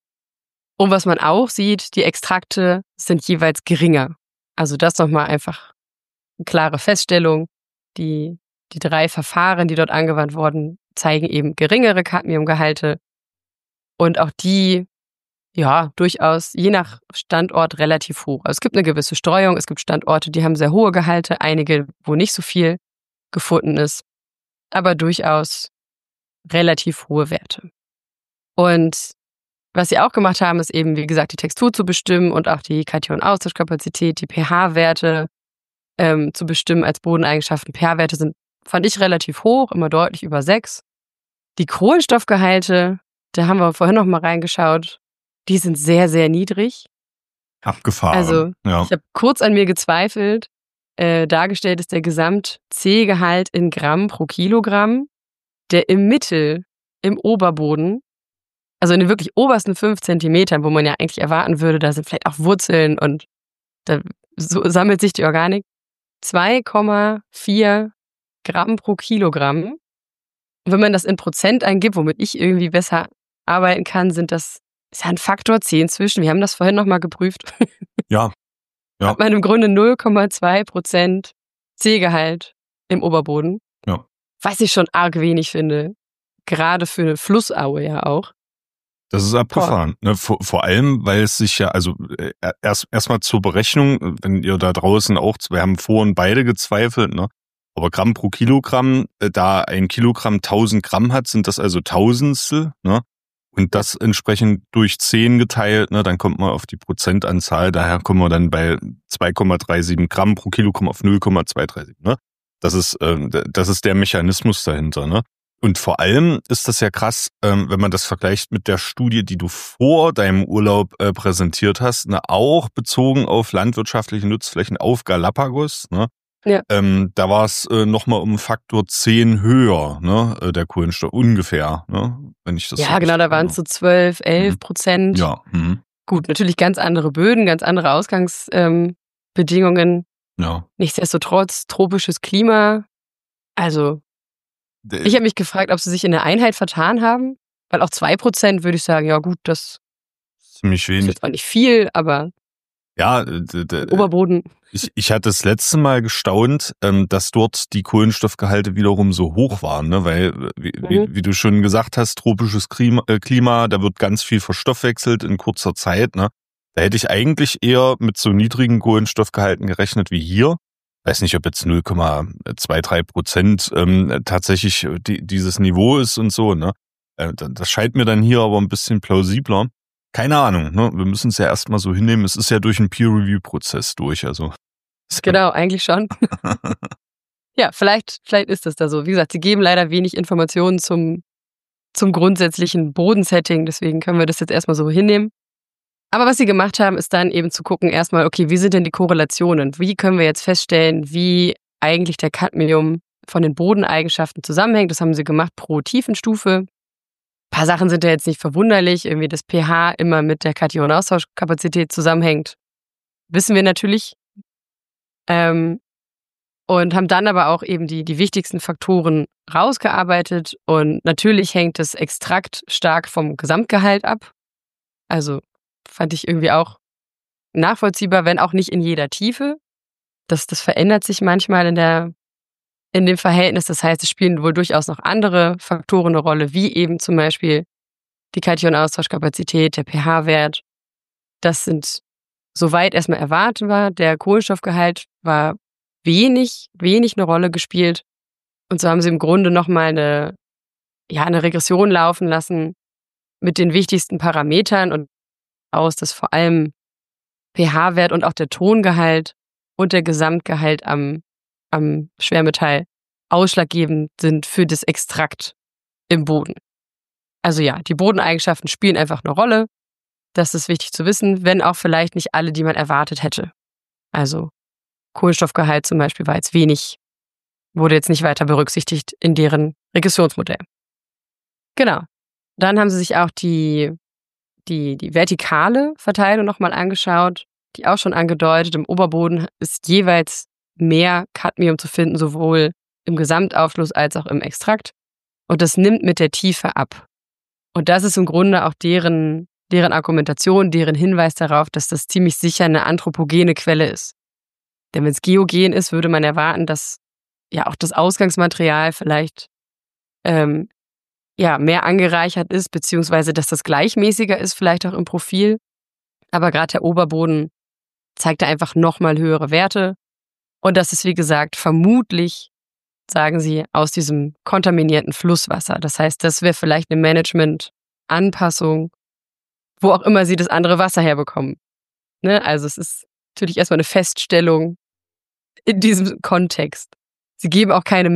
Und was man auch sieht, die Extrakte sind jeweils geringer. Also das nochmal einfach eine klare Feststellung. Die 3 Verfahren, die dort angewandt wurden, zeigen eben geringere Cadmiumgehalte. Und auch die, ja, durchaus je nach Standort relativ hoch. Also es gibt eine gewisse Streuung, es gibt Standorte, die haben sehr hohe Gehalte, einige, wo nicht so viel gefunden ist, aber durchaus relativ hohe Werte. Und was sie auch gemacht haben, ist eben, wie gesagt, die Textur zu bestimmen und auch die Kation-Austauschkapazität, die pH-Werte zu bestimmen als Bodeneigenschaften. pH-Werte sind, fand ich, relativ hoch, immer deutlich über 6. Die Kohlenstoffgehalte, da haben wir vorhin noch mal reingeschaut, die sind sehr, sehr niedrig. Abgefahren. Also ja. ich habe kurz an mir gezweifelt. Dargestellt ist der Gesamt-C-Gehalt in Gramm pro Kilogramm, der im Mittel, im Oberboden, also in den wirklich obersten 5 Zentimetern, wo man ja eigentlich erwarten würde, da sind vielleicht auch Wurzeln und da sammelt sich die Organik, 2,4 Gramm pro Kilogramm. Und wenn man das in Prozent eingibt, womit ich irgendwie besser arbeiten kann, ist ja ein Faktor 10 zwischen. Wir haben das vorhin nochmal geprüft. Ja. Hat man im Grunde 0,2% C-Gehalt im Oberboden. Ja. Was ich schon arg wenig finde. Gerade für eine Flussaue ja auch. Das ist abgefahren. Ne? Vor allem, weil es sich ja, also erstmal zur Berechnung, wenn ihr da draußen auch, wir haben vorhin beide gezweifelt, ne? Aber Gramm pro Kilogramm, da ein Kilogramm 1000 Gramm hat, sind das also Tausendstel, ne? Und das entsprechend durch 10 geteilt, ne, dann kommt man auf die Prozentanzahl, daher kommen wir dann bei 2,37 Gramm pro Kilogramm auf 0,237, ne? Das ist der Mechanismus dahinter, ne? Und vor allem ist das ja krass, wenn man das vergleicht mit der Studie, die du vor deinem Urlaub präsentiert hast, ne, auch bezogen auf landwirtschaftliche Nutzflächen auf Galapagos, ne? Ja. Da war es nochmal um Faktor 10 höher, ne, der Kohlenstoff ungefähr, ne, wenn ich das Ja, genau, da waren es so 12, 11%. Ja. Gut, natürlich ganz andere Böden, ganz andere Ausgangsbedingungen. Ja. Nichtsdestotrotz tropisches Klima. Also ich habe mich gefragt, ob sie sich in der Einheit vertan haben, weil auch 2% würde ich sagen, ja gut, das ziemlich wenig. ist jetzt auch nicht viel, aber ja, Oberboden. Ich hatte das letzte Mal gestaunt, dass dort die Kohlenstoffgehalte wiederum so hoch waren, ne? Weil, wie du schon gesagt hast, tropisches Klima, da wird ganz viel verstoffwechselt in kurzer Zeit, ne? Da hätte ich eigentlich eher mit so niedrigen Kohlenstoffgehalten gerechnet wie hier. Weiß nicht, ob jetzt 0,23% tatsächlich dieses Niveau ist und so, ne? Das scheint mir dann hier aber ein bisschen plausibler. Keine Ahnung, ne? Wir müssen es ja erstmal so hinnehmen. Es ist ja durch einen Peer-Review-Prozess durch, also. Genau, eigentlich schon. Ja, vielleicht ist es da so. Wie gesagt, sie geben leider wenig Informationen zum grundsätzlichen Bodensetting, deswegen können wir das jetzt erstmal so hinnehmen. Aber was sie gemacht haben, ist dann eben zu gucken, erstmal, okay, wie sind denn die Korrelationen? Wie können wir jetzt feststellen, wie eigentlich der Cadmium von den Bodeneigenschaften zusammenhängt? Das haben sie gemacht pro Tiefenstufe. Ein paar Sachen sind ja jetzt nicht verwunderlich, irgendwie das pH immer mit der Kationaustauschkapazität zusammenhängt. Wissen wir natürlich. Und haben dann aber auch eben die wichtigsten Faktoren rausgearbeitet. Und natürlich hängt das Extrakt stark vom Gesamtgehalt ab. Also fand ich irgendwie auch nachvollziehbar, wenn auch nicht in jeder Tiefe. Das verändert sich manchmal in dem Verhältnis. Das heißt, es spielen wohl durchaus noch andere Faktoren eine Rolle, wie eben zum Beispiel die Kationaustauschkapazität, der pH-Wert. Das sind soweit erstmal erwartbar. Der Kohlenstoffgehalt war wenig eine Rolle gespielt. Und so haben sie im Grunde nochmal eine Regression laufen lassen mit den wichtigsten Parametern und aus, dass vor allem pH-Wert und auch der Tongehalt und der Gesamtgehalt am Schwermetall ausschlaggebend sind für das Extrakt im Boden. Also ja, die Bodeneigenschaften spielen einfach eine Rolle. Das ist wichtig zu wissen, wenn auch vielleicht nicht alle, die man erwartet hätte. Also Kohlenstoffgehalt zum Beispiel war jetzt wenig, wurde jetzt nicht weiter berücksichtigt in deren Regressionsmodell. Genau. Dann haben sie sich auch die vertikale Verteilung nochmal angeschaut, die auch schon angedeutet, im Oberboden ist jeweils mehr Cadmium zu finden, sowohl im Gesamtaufschluss als auch im Extrakt. Und das nimmt mit der Tiefe ab. Und das ist im Grunde auch deren Argumentation, deren Hinweis darauf, dass das ziemlich sicher eine anthropogene Quelle ist. Denn wenn es geogen ist, würde man erwarten, dass ja auch das Ausgangsmaterial vielleicht mehr angereichert ist, beziehungsweise dass das gleichmäßiger ist, vielleicht auch im Profil. Aber gerade der Oberboden zeigt da einfach nochmal höhere Werte. Und das ist, wie gesagt, vermutlich, sagen sie, aus diesem kontaminierten Flusswasser. Das heißt, das wäre vielleicht eine Management-Anpassung, wo auch immer sie das andere Wasser herbekommen. Ne? Also es ist natürlich erstmal eine Feststellung, in diesem Kontext. Sie geben auch keine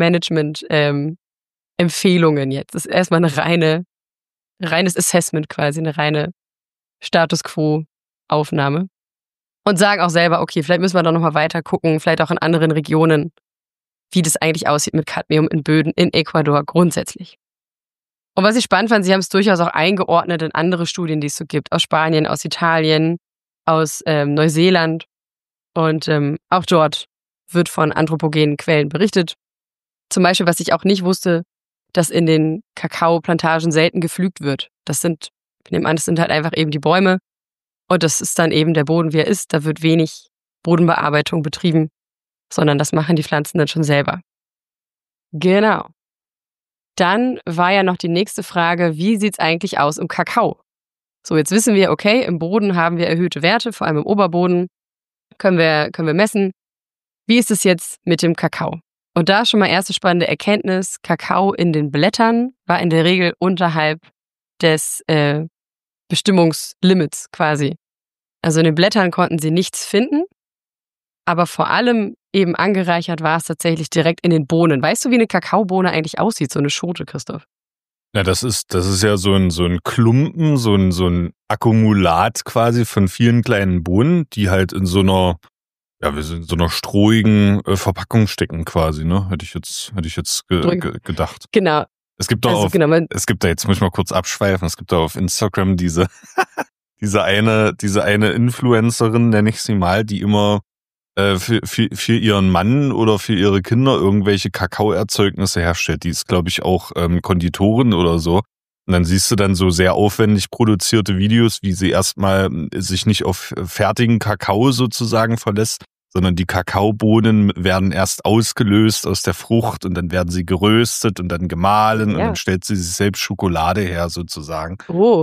Management-Empfehlungen jetzt. Das ist erstmal ein reines Assessment quasi, eine reine Status Quo-Aufnahme. Und sagen auch selber, okay, vielleicht müssen wir da nochmal weiter gucken, vielleicht auch in anderen Regionen, wie das eigentlich aussieht mit Cadmium in Böden in Ecuador grundsätzlich. Und was ich spannend fand, sie haben es durchaus auch eingeordnet in andere Studien, die es so gibt, aus Spanien, aus Italien, aus Neuseeland. Und auch dort wird von anthropogenen Quellen berichtet. Zum Beispiel, was ich auch nicht wusste, dass in den Kakaoplantagen selten gepflügt wird. Ich nehme an, das sind halt einfach eben die Bäume. Und das ist dann eben der Boden, wie er ist. Da wird wenig Bodenbearbeitung betrieben, sondern das machen die Pflanzen dann schon selber. Genau. Dann war ja noch die nächste Frage, wie sieht es eigentlich aus im Kakao? So, jetzt wissen wir, okay, im Boden haben wir erhöhte Werte, vor allem im Oberboden können wir messen. Wie ist es jetzt mit dem Kakao? Und da schon mal erste spannende Erkenntnis, Kakao in den Blättern war in der Regel unterhalb des Bestimmungslimits quasi. Also in den Blättern konnten sie nichts finden, aber vor allem eben angereichert war es tatsächlich direkt in den Bohnen. Weißt du, wie eine Kakaobohne eigentlich aussieht, so eine Schote, Christoph? Ja, das ist ja so ein Klumpen, so ein Akkumulat quasi von vielen kleinen Bohnen, die halt in so einer strohigen Verpackung stecken quasi, ne? Hätte ich jetzt gedacht. Genau. Es gibt da jetzt muss ich mal kurz abschweifen, es gibt da auf Instagram diese eine Influencerin, nenne ich sie mal, die immer für ihren Mann oder für ihre Kinder irgendwelche Kakaoerzeugnisse herstellt. Die ist, glaube ich, auch Konditorin oder so. Und dann siehst du dann so sehr aufwendig produzierte Videos, wie sie erstmal sich nicht auf fertigen Kakao sozusagen verlässt, sondern die Kakaobohnen werden erst ausgelöst aus der Frucht und dann werden sie geröstet und dann gemahlen und dann stellt sie sich selbst Schokolade her sozusagen. Oh.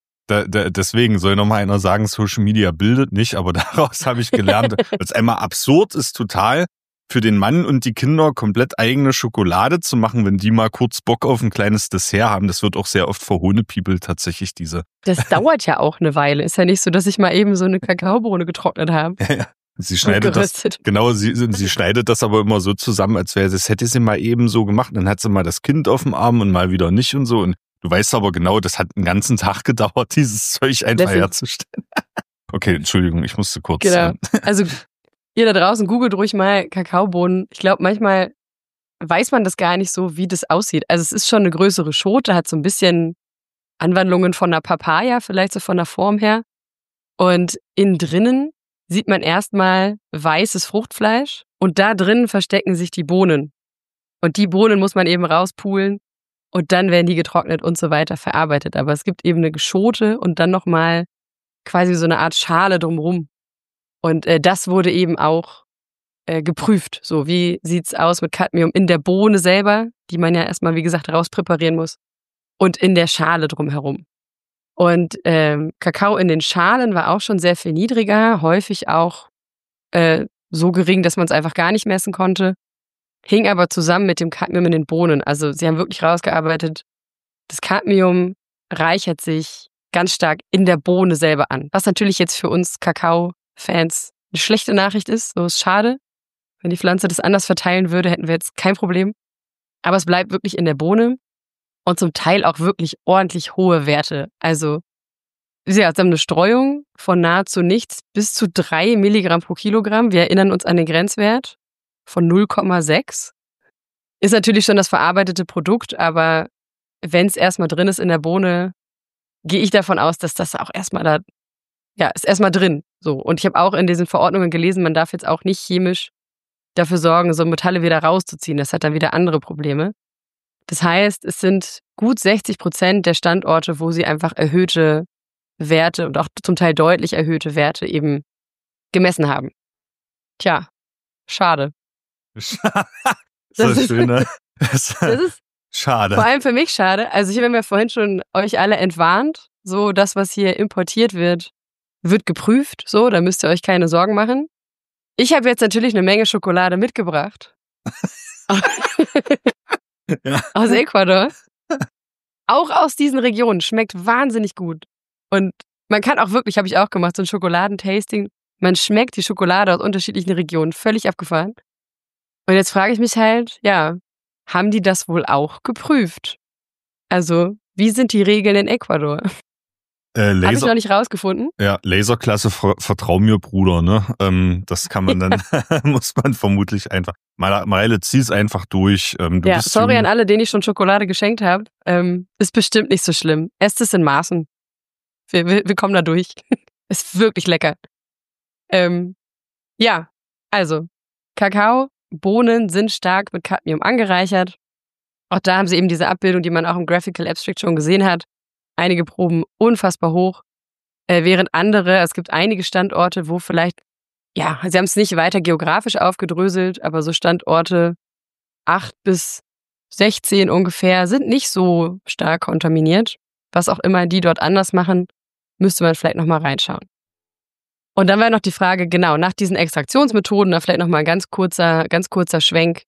Deswegen soll nochmal einer sagen, Social Media bildet nicht, aber daraus habe ich gelernt, weil es einmal absurd ist total, für den Mann und die Kinder komplett eigene Schokolade zu machen, wenn die mal kurz Bock auf ein kleines Dessert haben. Das wird auch sehr oft verhohnepiepelt tatsächlich, diese. Das dauert ja auch eine Weile. Ist ja nicht so, dass ich mal eben so eine Kakaobohne getrocknet habe. Ja. Sie schneidet sie schneidet das aber immer so zusammen, als wäre das hätte sie mal eben so gemacht. Dann hat sie mal das Kind auf dem Arm und mal wieder nicht und so. Und du weißt aber genau, das hat einen ganzen Tag gedauert, dieses Zeug einfach herzustellen. Okay, Entschuldigung, ich musste kurz. Genau. Also ihr da draußen googelt ruhig mal Kakaobohnen. Ich glaube, manchmal weiß man das gar nicht so, wie das aussieht. Also es ist schon eine größere Schote, hat so ein bisschen Anwandlungen von einer Papaya, vielleicht so von der Form her. Und innen drinnen sieht man erstmal weißes Fruchtfleisch und da drinnen verstecken sich die Bohnen. Und die Bohnen muss man eben rauspulen und dann werden die getrocknet und so weiter verarbeitet. Aber es gibt eben eine Schote und dann nochmal quasi so eine Art Schale drumherum. Und das wurde eben auch geprüft. So, wie sieht's aus mit Cadmium in der Bohne selber, die man ja erstmal, wie gesagt, rauspräparieren muss, und in der Schale drumherum. Und Kakao in den Schalen war auch schon sehr viel niedriger, häufig auch so gering, dass man es einfach gar nicht messen konnte. Hing aber zusammen mit dem Cadmium in den Bohnen. Also sie haben wirklich rausgearbeitet, das Cadmium reichert sich ganz stark in der Bohne selber an. Was natürlich jetzt für uns Kakao-Fans eine schlechte Nachricht ist. So ist schade. Wenn die Pflanze das anders verteilen würde, hätten wir jetzt kein Problem. Aber es bleibt wirklich in der Bohne. Und zum Teil auch wirklich ordentlich hohe Werte. Also, sie haben eine Streuung von nahezu nichts bis zu 3 Milligramm pro Kilogramm. Wir erinnern uns an den Grenzwert von 0,6. Ist natürlich schon das verarbeitete Produkt, aber wenn es erstmal drin ist in der Bohne, gehe ich davon aus, dass das auch erstmal ist erstmal drin. So. Und ich habe auch in diesen Verordnungen gelesen, man darf jetzt auch nicht chemisch dafür sorgen, so Metalle wieder rauszuziehen. Das hat dann wieder andere Probleme. Das heißt, es sind gut 60% der Standorte, wo sie einfach erhöhte Werte und auch zum Teil deutlich erhöhte Werte eben gemessen haben. Tja, schade. Das ist schön, ne? Das ist schade. Vor allem für mich schade. Also ich habe ja vorhin schon euch alle entwarnt. So, das, was hier importiert wird, wird geprüft. So, da müsst ihr euch keine Sorgen machen. Ich habe jetzt natürlich eine Menge Schokolade mitgebracht. Ja. Aus Ecuador. Auch aus diesen Regionen. Schmeckt wahnsinnig gut. Und man kann auch wirklich, habe ich auch gemacht, so ein Schokoladentasting. Man schmeckt die Schokolade aus unterschiedlichen Regionen. Völlig abgefahren. Und jetzt frage ich mich halt, ja, haben die das wohl auch geprüft? Also, wie sind die Regeln in Ecuador? Habe ich noch nicht rausgefunden. Ja, Laserklasse, vertrau mir, Bruder, ne? Das kann man dann, muss man vermutlich einfach. Meile, zieh's einfach durch. Ja, sorry an alle, denen ich schon Schokolade geschenkt habe. Ist bestimmt nicht so schlimm. Esst es in Maßen. Wir kommen da durch. Ist wirklich lecker. Ja, also, Kakao, Bohnen sind stark mit Cadmium angereichert. Auch da haben sie eben diese Abbildung, die man auch im Graphical Abstract schon gesehen hat. Einige Proben unfassbar hoch, während andere, es gibt einige Standorte, wo vielleicht, ja, sie haben es nicht weiter geografisch aufgedröselt, aber so Standorte 8 bis 16 ungefähr sind nicht so stark kontaminiert. Was auch immer die dort anders machen, müsste man vielleicht nochmal reinschauen. Und dann war noch die Frage, genau, nach diesen Extraktionsmethoden, da vielleicht nochmal ein ganz kurzer Schwenk,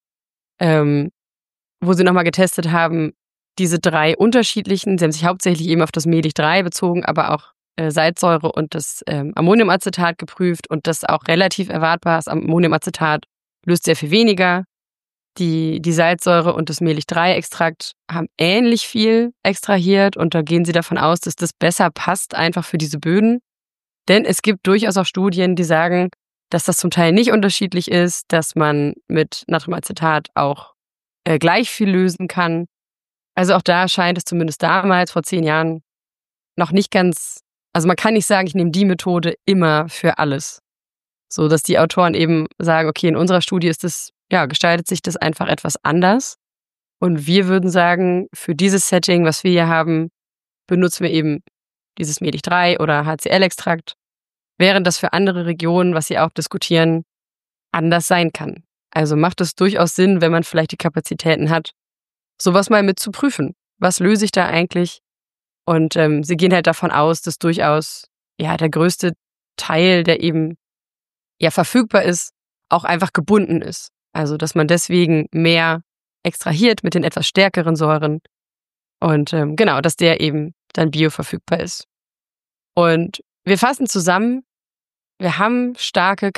wo sie nochmal getestet haben, diese 3 unterschiedlichen, sie haben sich hauptsächlich eben auf das Mehlig-3 bezogen, aber auch Salzsäure und das Ammoniumacetat geprüft und das auch relativ erwartbar. Das Ammoniumacetat löst sehr viel weniger. Die Salzsäure und das Mehlig-3-Extrakt haben ähnlich viel extrahiert und da gehen sie davon aus, dass das besser passt einfach für diese Böden. Denn es gibt durchaus auch Studien, die sagen, dass das zum Teil nicht unterschiedlich ist, dass man mit Natriumacetat auch gleich viel lösen kann. Also auch da scheint es zumindest damals, vor 10 Jahren, noch nicht ganz, also man kann nicht sagen, ich nehme die Methode immer für alles. So, dass die Autoren eben sagen, okay, in unserer Studie ist das, ja, gestaltet sich das einfach etwas anders. Und wir würden sagen, für dieses Setting, was wir hier haben, benutzen wir eben dieses Mehlig-3 oder HCl-Extrakt, während das für andere Regionen, was sie auch diskutieren, anders sein kann. Also macht es durchaus Sinn, wenn man vielleicht die Kapazitäten hat, sowas mal mit zu prüfen. Was löse ich da eigentlich? Und sie gehen halt davon aus, dass durchaus ja der größte Teil, der eben ja verfügbar ist, auch einfach gebunden ist. Also dass man deswegen mehr extrahiert mit den etwas stärkeren Säuren und genau, dass der eben dann bioverfügbar ist. Und wir fassen zusammen, wir haben starke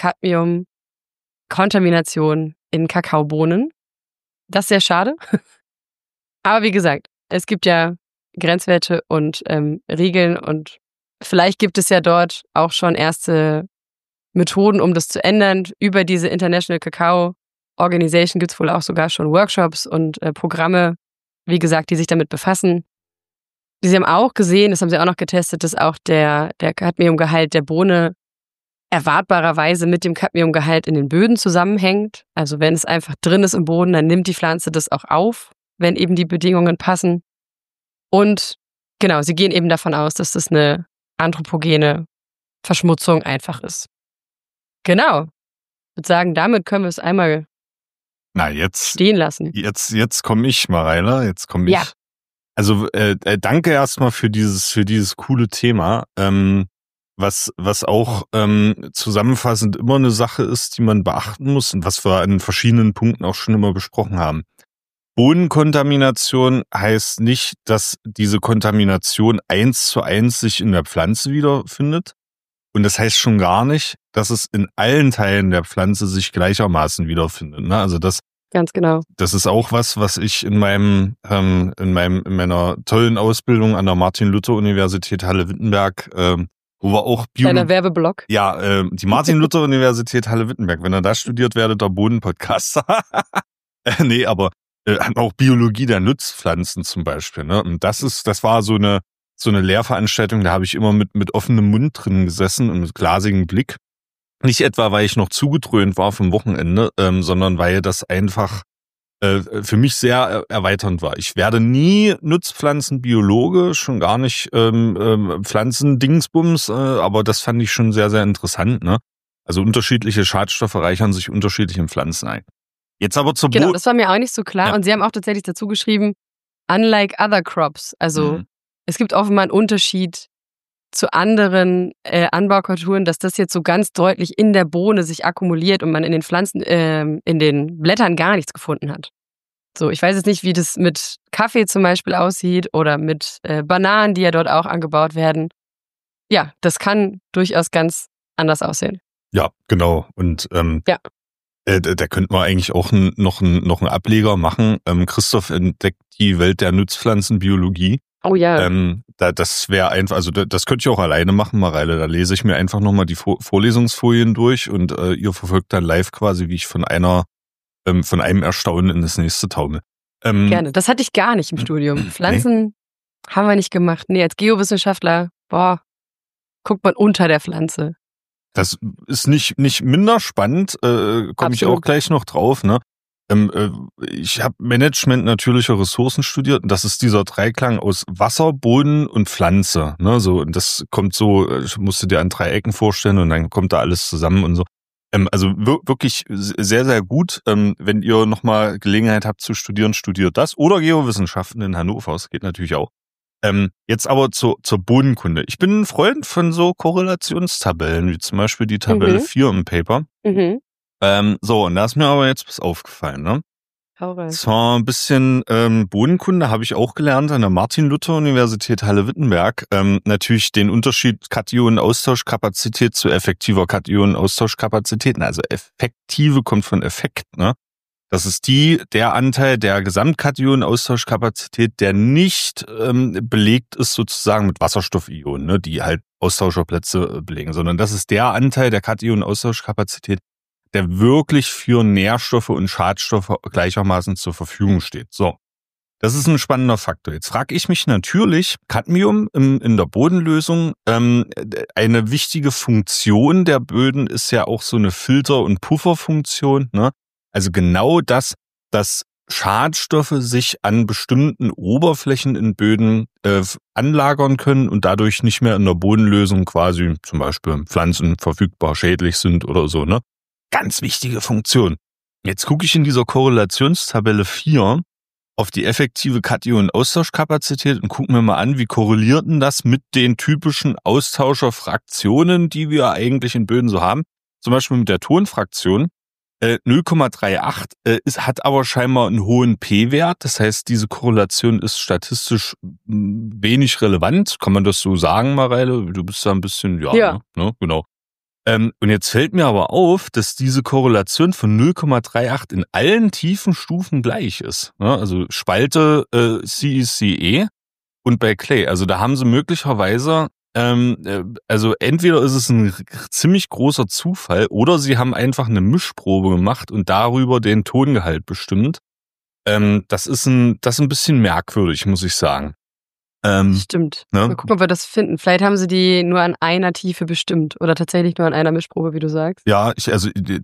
Cadmium-Kontamination in Kakaobohnen. Das ist sehr schade. Aber wie gesagt, es gibt ja Grenzwerte und Regeln und vielleicht gibt es ja dort auch schon erste Methoden, um das zu ändern. Über diese International Cacao Organization gibt es wohl auch sogar schon Workshops und Programme, wie gesagt, die sich damit befassen. Sie haben auch gesehen, das haben sie auch noch getestet, dass auch der Cadmiumgehalt der Bohne erwartbarerweise mit dem Cadmiumgehalt in den Böden zusammenhängt. Also wenn es einfach drin ist im Boden, dann nimmt die Pflanze das auch auf, wenn eben die Bedingungen passen. Und genau, sie gehen eben davon aus, dass das eine anthropogene Verschmutzung einfach ist. Genau. Ich würde sagen, damit können wir es einmal stehen lassen. Jetzt komme ich, Mareile, jetzt komme ich. Ja. Also danke erstmal für dieses coole Thema, was auch zusammenfassend immer eine Sache ist, die man beachten muss und was wir an verschiedenen Punkten auch schon immer besprochen haben. Bodenkontamination heißt nicht, dass diese Kontamination 1:1 sich in der Pflanze wiederfindet. Und das heißt schon gar nicht, dass es in allen Teilen der Pflanze sich gleichermaßen wiederfindet. Ne? Also ganz genau. Das ist auch was ich in meiner tollen Ausbildung an der Martin-Luther-Universität Halle-Wittenberg, wo wir auch Kleiner Werbeblock. Ja, die Martin-Luther-Universität Halle-Wittenberg, wenn ihr da studiert, werdet ihr Boden-Podcaster. Nee, aber auch Biologie der Nutzpflanzen zum Beispiel. Ne? Und das war so eine Lehrveranstaltung, da habe ich immer mit offenem Mund drin gesessen und mit glasigem Blick. Nicht etwa, weil ich noch zugedröhnt war vom Wochenende, sondern weil das einfach für mich sehr erweiternd war. Ich werde nie Nutzpflanzenbiologe, schon gar nicht Pflanzendingsbums, aber das fand ich schon sehr, sehr interessant. Ne? Also unterschiedliche Schadstoffe reichern sich unterschiedlich in Pflanzen ein. Jetzt aber zur Genau, das war mir auch nicht so klar. Ja. Und sie haben auch tatsächlich dazu geschrieben, unlike other crops. Also es gibt offenbar einen Unterschied zu anderen Anbaukulturen, dass das jetzt so ganz deutlich in der Bohne sich akkumuliert und man in den Pflanzen, in den Blättern gar nichts gefunden hat. So, ich weiß jetzt nicht, wie das mit Kaffee zum Beispiel aussieht oder mit Bananen, die ja dort auch angebaut werden. Ja, das kann durchaus ganz anders aussehen. Ja, genau. Und ja. Da könnten wir eigentlich auch noch einen Ableger machen. Christoph entdeckt die Welt der Nutzpflanzenbiologie. Oh ja. Das wäre einfach, also das könnte ich auch alleine machen, Mareile. Da lese ich mir einfach nochmal die Vorlesungsfolien durch und ihr verfolgt dann live quasi, wie ich von einem Erstaunen in das nächste taumel. Gerne. Das hatte ich gar nicht im Studium. Pflanzen haben wir nicht gemacht. Nee, als Geowissenschaftler, guckt man unter der Pflanze. Das ist nicht minder spannend, komme ich auch gleich noch drauf, ne? Ich habe Management natürlicher Ressourcen studiert und das ist dieser Dreiklang aus Wasser, Boden und Pflanze, ne? So, und das kommt so, ich musste dir an 3 Ecken vorstellen und dann kommt da alles zusammen und so. Also wirklich sehr, sehr gut. Wenn ihr nochmal Gelegenheit habt zu studieren, studiert das. Oder Geowissenschaften in Hannover, das geht natürlich auch. Jetzt aber zur Bodenkunde. Ich bin ein Freund von so Korrelationstabellen, wie zum Beispiel die Tabelle 4 im Paper. So, und da ist mir aber jetzt was aufgefallen, ne? Das war ein bisschen Bodenkunde, habe ich auch gelernt an der Martin-Luther-Universität Halle-Wittenberg. Natürlich den Unterschied Kation-Austauschkapazität zu effektiver Kation-Austauschkapazität. Also effektive kommt von Effekt, ne? Das ist der Anteil der Gesamtkation-Austauschkapazität, der nicht belegt ist sozusagen mit Wasserstoffionen, ne, die halt Austauscherplätze belegen, sondern das ist der Anteil der Kation-Austauschkapazität, der wirklich für Nährstoffe und Schadstoffe gleichermaßen zur Verfügung steht. So, das ist ein spannender Faktor. Jetzt frage ich mich natürlich, Cadmium in der Bodenlösung, eine wichtige Funktion der Böden ist ja auch so eine Filter- und Pufferfunktion, ne? Also genau das, dass Schadstoffe sich an bestimmten Oberflächen in Böden anlagern können und dadurch nicht mehr in der Bodenlösung quasi zum Beispiel Pflanzen verfügbar schädlich sind oder so, ne? Ganz wichtige Funktion. Jetzt gucke ich in dieser Korrelationstabelle 4 auf die effektive Kation-Austauschkapazität und gucke mir mal an, wie korreliert denn das mit den typischen Austauscherfraktionen, die wir eigentlich in Böden so haben. Zum Beispiel mit der Tonfraktion. 0,38 hat aber scheinbar einen hohen P-Wert. Das heißt, diese Korrelation ist statistisch wenig relevant. Kann man das so sagen, Mareile? Du bist da ein bisschen, ja. Ne, genau. Und jetzt fällt mir aber auf, dass diese Korrelation von 0,38 in allen tiefen Stufen gleich ist. Ne? Also Spalte CECE und bei Clay. Also da haben sie möglicherweise also entweder ist es ein ziemlich großer Zufall oder sie haben einfach eine Mischprobe gemacht und darüber den Tongehalt bestimmt. Das ist ein bisschen merkwürdig, muss ich sagen. Stimmt. Ne? Mal gucken, ob wir das finden. Vielleicht haben sie die nur an einer Tiefe bestimmt oder tatsächlich nur an einer Mischprobe, wie du sagst. Ja, ich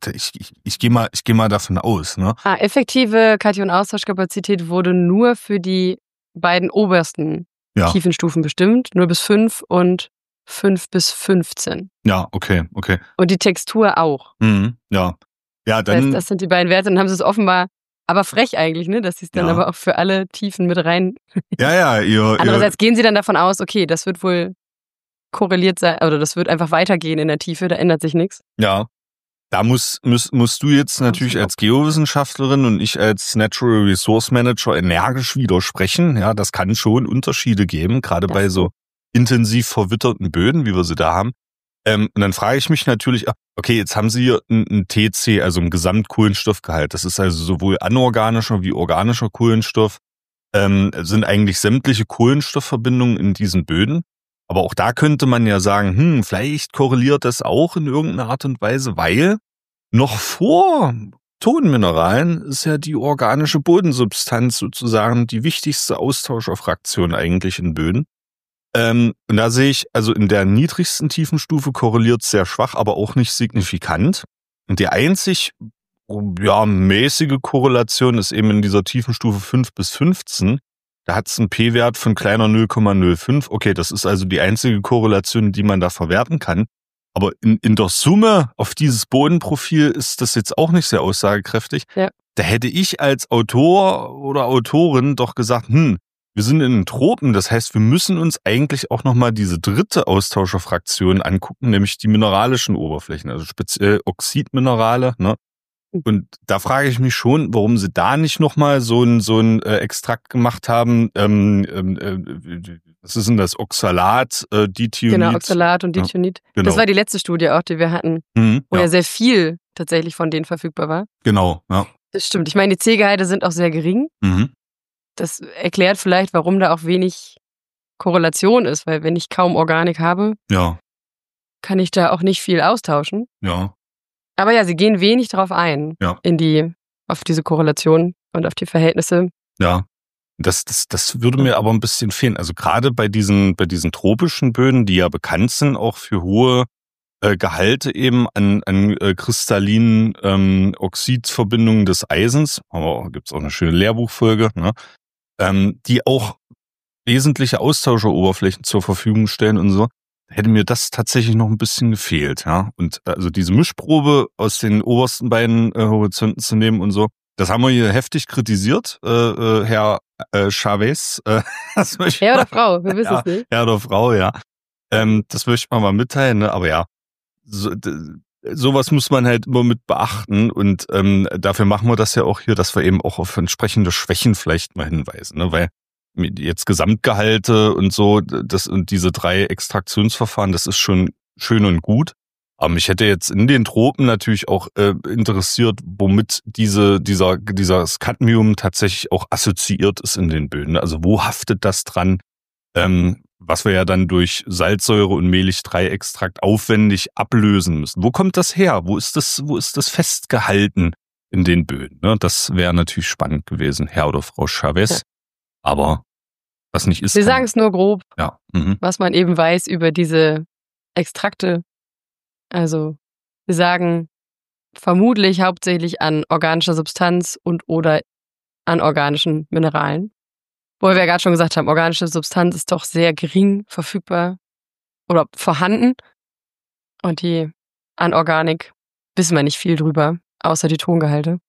gehe mal davon aus. Ne? Effektive Kation-Austauschkapazität wurde nur für die beiden obersten Tiefenstufen bestimmt, 0 bis 5 und 5 bis 15. Ja, okay. Und die Textur auch. Ja, dann. Das heißt, das sind die beiden Werte und haben sie es offenbar, aber frech eigentlich, ne, dass sie es dann aber auch für alle Tiefen mit rein. Ja, Andererseits gehen sie dann davon aus, okay, das wird wohl korreliert sein, oder das wird einfach weitergehen in der Tiefe, da ändert sich nichts. Ja. Da musst du jetzt natürlich als Geowissenschaftlerin und ich als Natural Resource Manager energisch widersprechen. Ja, das kann schon Unterschiede geben, gerade bei so intensiv verwitterten Böden, wie wir sie da haben. Und dann frage ich mich natürlich, okay, jetzt haben sie hier ein TC, also ein Gesamtkohlenstoffgehalt. Das ist also sowohl anorganischer wie organischer Kohlenstoff. Sind eigentlich sämtliche Kohlenstoffverbindungen in diesen Böden. Aber auch da könnte man ja sagen, vielleicht korreliert das auch in irgendeiner Art und Weise, weil noch vor Tonmineralen ist ja die organische Bodensubstanz sozusagen die wichtigste Austauscherfraktion eigentlich in Böden. Und da sehe ich, also in der niedrigsten Tiefenstufe korreliert es sehr schwach, aber auch nicht signifikant. Und die einzig mäßige Korrelation ist eben in dieser Tiefenstufe 5 bis 15. Da hat es einen P-Wert von kleiner 0,05. Okay, das ist also die einzige Korrelation, die man da verwerten kann. Aber in der Summe auf dieses Bodenprofil ist das jetzt auch nicht sehr aussagekräftig. Ja. Da hätte ich als Autor oder Autorin doch gesagt, wir sind in den Tropen, das heißt, wir müssen uns eigentlich auch nochmal diese dritte Austauscherfraktion angucken, nämlich die mineralischen Oberflächen, also speziell Oxidminerale, ne? Und da frage ich mich schon, warum sie da nicht nochmal so ein Extrakt gemacht haben, Was ist denn das? Oxalat, Dithionit? Genau, Oxalat und Dithionit. Ja, genau. Das war die letzte Studie auch, die wir hatten, wo ja sehr viel tatsächlich von denen verfügbar war. Genau, ja. Das stimmt. Ich meine, die C-Gehalte sind auch sehr gering. Mhm. Das erklärt vielleicht, warum da auch wenig Korrelation ist, weil wenn ich kaum Organik habe, kann ich da auch nicht viel austauschen. Ja. Aber ja, sie gehen wenig drauf ein, auf diese Korrelation und auf die Verhältnisse. Ja. Das würde mir aber ein bisschen fehlen. Also gerade bei diesen tropischen Böden, die ja bekannt sind auch für hohe Gehalte eben an kristallinen Oxidverbindungen des Eisens, aber gibt's auch eine schöne Lehrbuchfolge, ne? Die auch wesentliche Austauscheroberflächen zur Verfügung stellen und so, hätte mir das tatsächlich noch ein bisschen gefehlt, ja. Und also diese Mischprobe aus den obersten beiden Horizonten zu nehmen und so, das haben wir hier heftig kritisiert, Herr Chavez. Herr oder Frau, wir wissen es nicht. Herr oder Frau, ja. Das möchte man mal mitteilen, ne? Aber ja, sowas muss man halt immer mit beachten und dafür machen wir das ja auch hier, dass wir eben auch auf entsprechende Schwächen vielleicht mal hinweisen, ne? Weil jetzt Gesamtgehalte und so, das und diese 3 Extraktionsverfahren, das ist schon schön und gut. Aber mich hätte jetzt in den Tropen natürlich auch interessiert, womit dieses Cadmium tatsächlich auch assoziiert ist in den Böden. Also wo haftet das dran? Was wir ja dann durch Salzsäure und Mehlig-3-Extrakt aufwendig ablösen müssen. Wo kommt das her? Wo ist das festgehalten in den Böden? Ne? Das wäre natürlich spannend gewesen, Herr oder Frau Chavez. Ja. Aber was nicht ist. Wir sagen es nur grob, was man eben weiß über diese Extrakte. Also wir sagen vermutlich hauptsächlich an organischer Substanz und oder an organischen Mineralen. Wo wir ja gerade schon gesagt haben, organische Substanz ist doch sehr gering verfügbar oder vorhanden. Und die Anorganik wissen wir nicht viel drüber, außer die Tongehalte.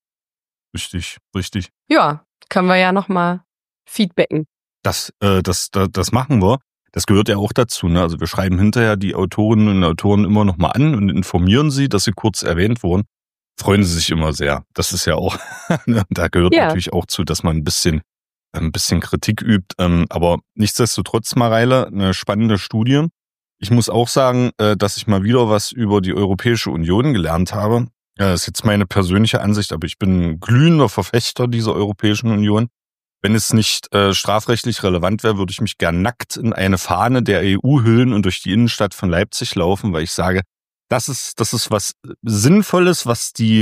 Richtig. Ja, können wir ja nochmal feedbacken. Das machen wir. Das gehört ja auch dazu, ne? Also wir schreiben hinterher die Autorinnen und Autoren immer nochmal an und informieren sie, dass sie kurz erwähnt wurden. Freuen sie sich immer sehr. Das ist ja auch, da gehört natürlich auch zu, dass man ein bisschen Kritik übt. Aber nichtsdestotrotz, Mareile, eine spannende Studie. Ich muss auch sagen, dass ich mal wieder was über die Europäische Union gelernt habe. Das ist jetzt meine persönliche Ansicht, aber ich bin ein glühender Verfechter dieser Europäischen Union. Wenn es nicht strafrechtlich relevant wäre, würde ich mich gern nackt in eine Fahne der EU hüllen und durch die Innenstadt von Leipzig laufen, weil ich sage, das ist was Sinnvolles, was die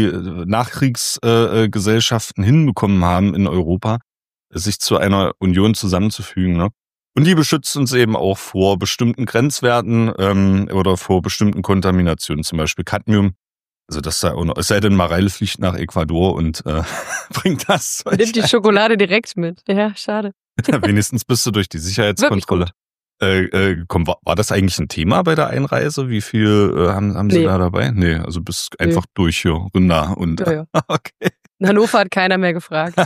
Nachkriegsgesellschaften hinbekommen haben in Europa, sich zu einer Union zusammenzufügen. Ne? Und die beschützt uns eben auch vor bestimmten Grenzwerten oder vor bestimmten Kontaminationen, zum Beispiel Cadmium. Also das sei auch noch, es sei denn, Mareile fliegt nach Ecuador und bringt das Zeug. Nimmt die Schokolade direkt mit. Ja, schade. Wenigstens bist du durch die Sicherheitskontrolle gekommen. War das eigentlich ein Thema bei der Einreise? Wie viel haben Sie da dabei? Nee, also bist einfach durch hier, Rinder und ja. Okay. In Hannover hat keiner mehr gefragt.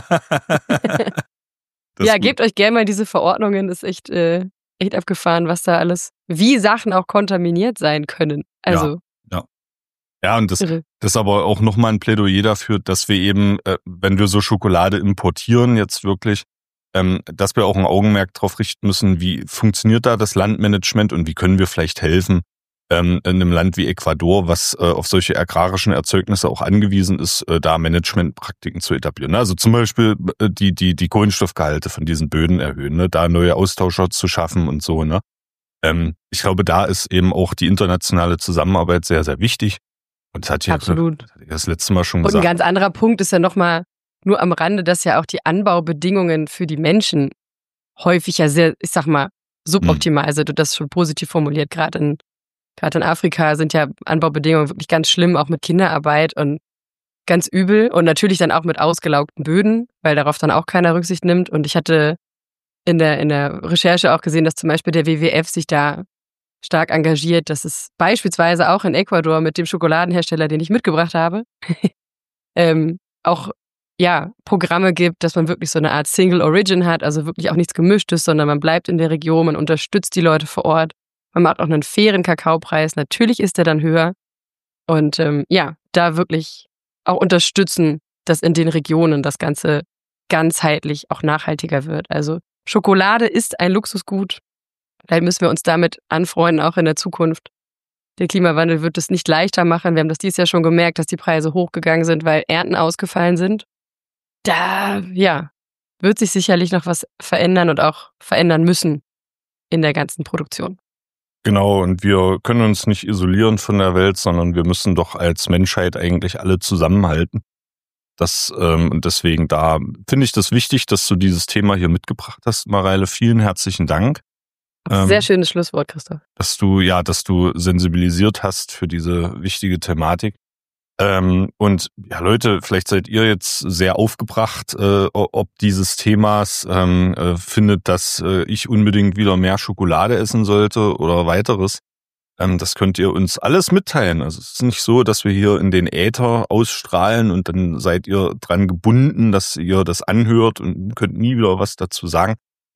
Ja, gebt euch gerne mal diese Verordnungen, ist echt abgefahren, was da alles, wie Sachen auch kontaminiert sein können. Also. Ja, und das ist aber auch nochmal ein Plädoyer dafür, dass wir eben, wenn wir so Schokolade importieren, jetzt wirklich, dass wir auch ein Augenmerk drauf richten müssen, wie funktioniert da das Landmanagement und wie können wir vielleicht helfen, in einem Land wie Ecuador, was auf solche agrarischen Erzeugnisse auch angewiesen ist, da Managementpraktiken zu etablieren. Also zum Beispiel die Kohlenstoffgehalte von diesen Böden erhöhen, ne? Da neue Austauscher zu schaffen und so. Ne? Ich glaube, da ist eben auch die internationale Zusammenarbeit sehr, sehr wichtig. Und das hat ja das letzte Mal schon gesagt. Und ein ganz anderer Punkt ist ja nochmal nur am Rande, dass ja auch die Anbaubedingungen für die Menschen häufig ja sehr, ich sag mal, suboptimal, also du das schon positiv formuliert, gerade in Afrika sind ja Anbaubedingungen wirklich ganz schlimm, auch mit Kinderarbeit und ganz übel und natürlich dann auch mit ausgelaugten Böden, weil darauf dann auch keiner Rücksicht nimmt. Und ich hatte in der Recherche auch gesehen, dass zum Beispiel der WWF sich da stark engagiert, dass es beispielsweise auch in Ecuador mit dem Schokoladenhersteller, den ich mitgebracht habe, auch Programme gibt, dass man wirklich so eine Art Single Origin hat, also wirklich auch nichts Gemischtes, sondern man bleibt in der Region, man unterstützt die Leute vor Ort, man macht auch einen fairen Kakaopreis, natürlich ist der dann höher und da wirklich auch unterstützen, dass in den Regionen das Ganze ganzheitlich auch nachhaltiger wird. Also Schokolade ist ein Luxusgut Vielleicht müssen wir uns damit anfreunden, auch in der Zukunft. Der Klimawandel wird es nicht leichter machen. Wir haben das dieses Jahr schon gemerkt, dass die Preise hochgegangen sind, weil Ernten ausgefallen sind. Da, wird sich sicherlich noch was verändern und auch verändern müssen in der ganzen Produktion. Genau, und wir können uns nicht isolieren von der Welt, sondern wir müssen doch als Menschheit eigentlich alle zusammenhalten. Und deswegen da finde ich das wichtig, dass du dieses Thema hier mitgebracht hast, Mareile. Vielen herzlichen Dank. Sehr schönes Schlusswort, Christoph. Dass du sensibilisiert hast für diese wichtige Thematik. Und ja, Leute, vielleicht seid ihr jetzt sehr aufgebracht, ob dieses Themas findet, dass ich unbedingt wieder mehr Schokolade essen sollte oder weiteres. Das könnt ihr uns alles mitteilen. Also es ist nicht so, dass wir hier in den Äther ausstrahlen und dann seid ihr dran gebunden, dass ihr das anhört und könnt nie wieder was dazu sagen.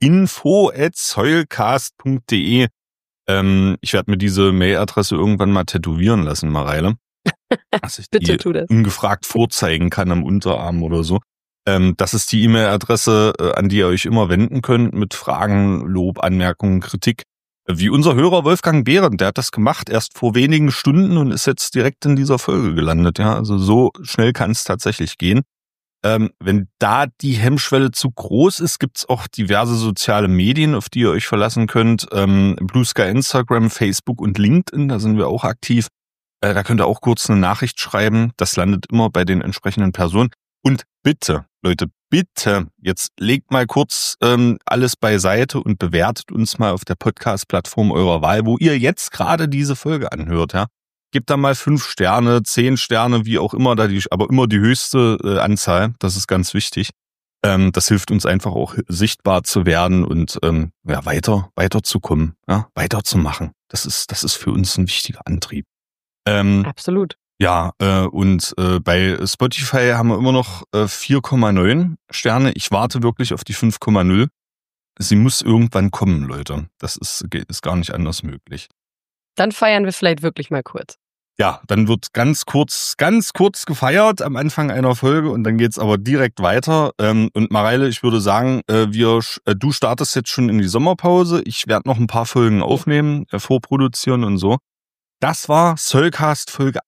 info@soilcast.de. Ich werde mir diese Mailadresse irgendwann mal tätowieren lassen, Mareile. Dass ich Bitte die tu das. ungefragt vorzeigen kann am Unterarm oder so. Das ist die E-Mail-Adresse, an die ihr euch immer wenden könnt mit Fragen, Lob, Anmerkungen, Kritik. Wie unser Hörer Wolfgang Behrendt, der hat das gemacht erst vor wenigen Stunden und ist jetzt direkt in dieser Folge gelandet. Ja, also so schnell kann es tatsächlich gehen. Wenn da die Hemmschwelle zu groß ist, gibt's auch diverse soziale Medien, auf die ihr euch verlassen könnt. Blue Sky, Instagram, Facebook und LinkedIn, da sind wir auch aktiv. Da könnt ihr auch kurz eine Nachricht schreiben. Das landet immer bei den entsprechenden Personen. Und bitte, Leute, bitte, jetzt legt mal kurz alles beiseite und bewertet uns mal auf der Podcast-Plattform eurer Wahl, wo ihr jetzt gerade diese Folge anhört. Ja, gebt da mal 5 Sterne, 10 Sterne, wie auch immer, aber immer die höchste Anzahl. Das ist ganz wichtig. Das hilft uns einfach auch sichtbar zu werden und weiterzukommen, ja, weiterzumachen. Das ist für uns ein wichtiger Antrieb. Absolut. Ja, und bei Spotify haben wir immer noch 4,9 Sterne. Ich warte wirklich auf die 5,0. Sie muss irgendwann kommen, Leute. Das ist gar nicht anders möglich. Dann feiern wir vielleicht wirklich mal kurz. Ja, dann wird ganz kurz gefeiert am Anfang einer Folge und dann geht's aber direkt weiter. Und Mareile, ich würde sagen, du startest jetzt schon in die Sommerpause. Ich werde noch ein paar Folgen aufnehmen, vorproduzieren und so. Das war Soilcast Folge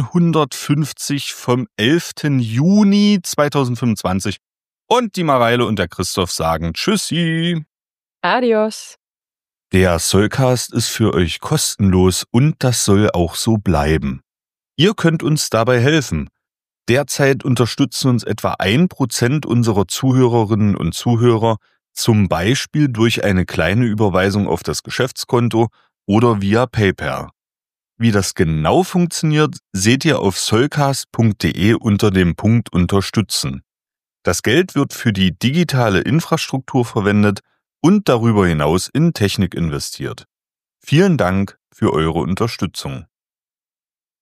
150 vom 11. Juni 2025. Und die Mareile und der Christoph sagen Tschüssi. Adios. Der Soilcast ist für euch kostenlos und das soll auch so bleiben. Ihr könnt uns dabei helfen. Derzeit unterstützen uns etwa 1% unserer Zuhörerinnen und Zuhörer, zum Beispiel durch eine kleine Überweisung auf das Geschäftskonto oder via PayPal. Wie das genau funktioniert, seht ihr auf soilcast.de unter dem Punkt Unterstützen. Das Geld wird für die digitale Infrastruktur verwendet und darüber hinaus in Technik investiert. Vielen Dank für eure Unterstützung.